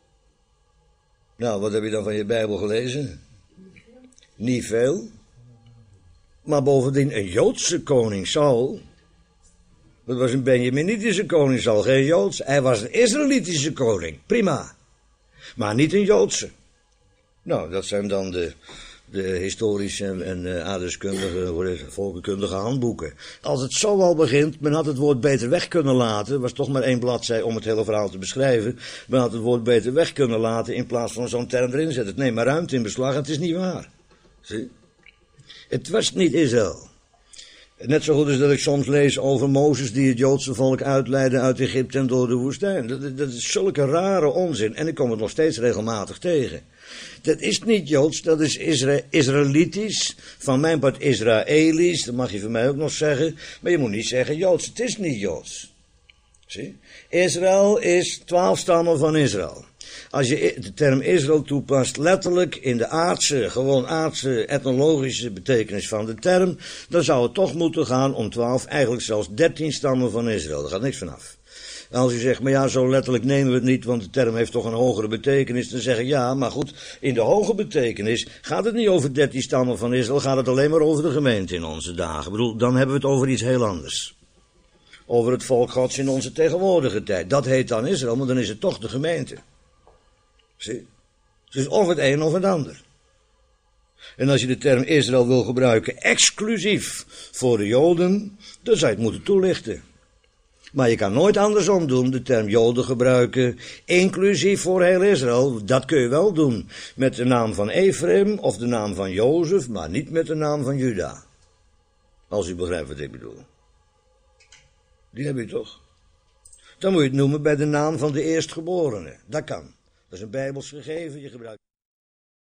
Nou, wat heb je dan van je Bijbel gelezen? Niet veel. Maar bovendien, een Joodse koning Saul, dat was een Benjaminitische koning Saul, geen Joods. Hij was een Israëlitische koning, prima. Maar niet een Joodse. Nou, dat zijn dan de... de historische en, en uh, aardrijkskundige, volkenkundige handboeken. Als het zo al begint, men had het woord beter weg kunnen laten. Er was toch maar één bladzij om het hele verhaal te beschrijven. Men had het woord beter weg kunnen laten in plaats van zo'n term erin zetten. Het neemt maar ruimte in beslag en het is niet waar. Zie? Het was niet Israël. Net zo goed als dat ik soms lees over Mozes die het Joodse volk uitleidde uit Egypte en door de woestijn. Dat, dat is zulke rare onzin en ik kom het nog steeds regelmatig tegen. Dat is niet Joods, dat is Isra- Israëlitisch, van mijn part Israëlisch, dat mag je van mij ook nog zeggen, maar je moet niet zeggen Joods, het is niet Joods. Zie? Israël is twaalf stammen van Israël. Als je de term Israël toepast letterlijk in de aardse, gewoon aardse, etnologische betekenis van de term, dan zou het toch moeten gaan om twaalf, eigenlijk zelfs dertien stammen van Israël. Daar gaat niks vanaf. En als u zegt, maar ja, zo letterlijk nemen we het niet, want de term heeft toch een hogere betekenis, dan zeg ik ja, maar goed, in de hoge betekenis gaat het niet over dertien stammen van Israël, gaat het alleen maar over de gemeente in onze dagen. Ik bedoel, dan hebben we het over iets heel anders. Over het volk Gods in onze tegenwoordige tijd. Dat heet dan Israël, maar dan is het toch de gemeente. Zie? Dus of het een of het ander. En als je de term Israël wil gebruiken exclusief voor de Joden, dan zou je het moeten toelichten. Maar je kan nooit andersom doen, de term Joden gebruiken, inclusief voor heel Israël. Dat kun je wel doen met de naam van Ephraim of de naam van Jozef, maar niet met de naam van Juda. Als u begrijpt wat ik bedoel. Die heb je toch? Dan moet je het noemen bij de naam van de eerstgeborene. Dat kan. Dat is een bijbels gegeven, je gebruikt.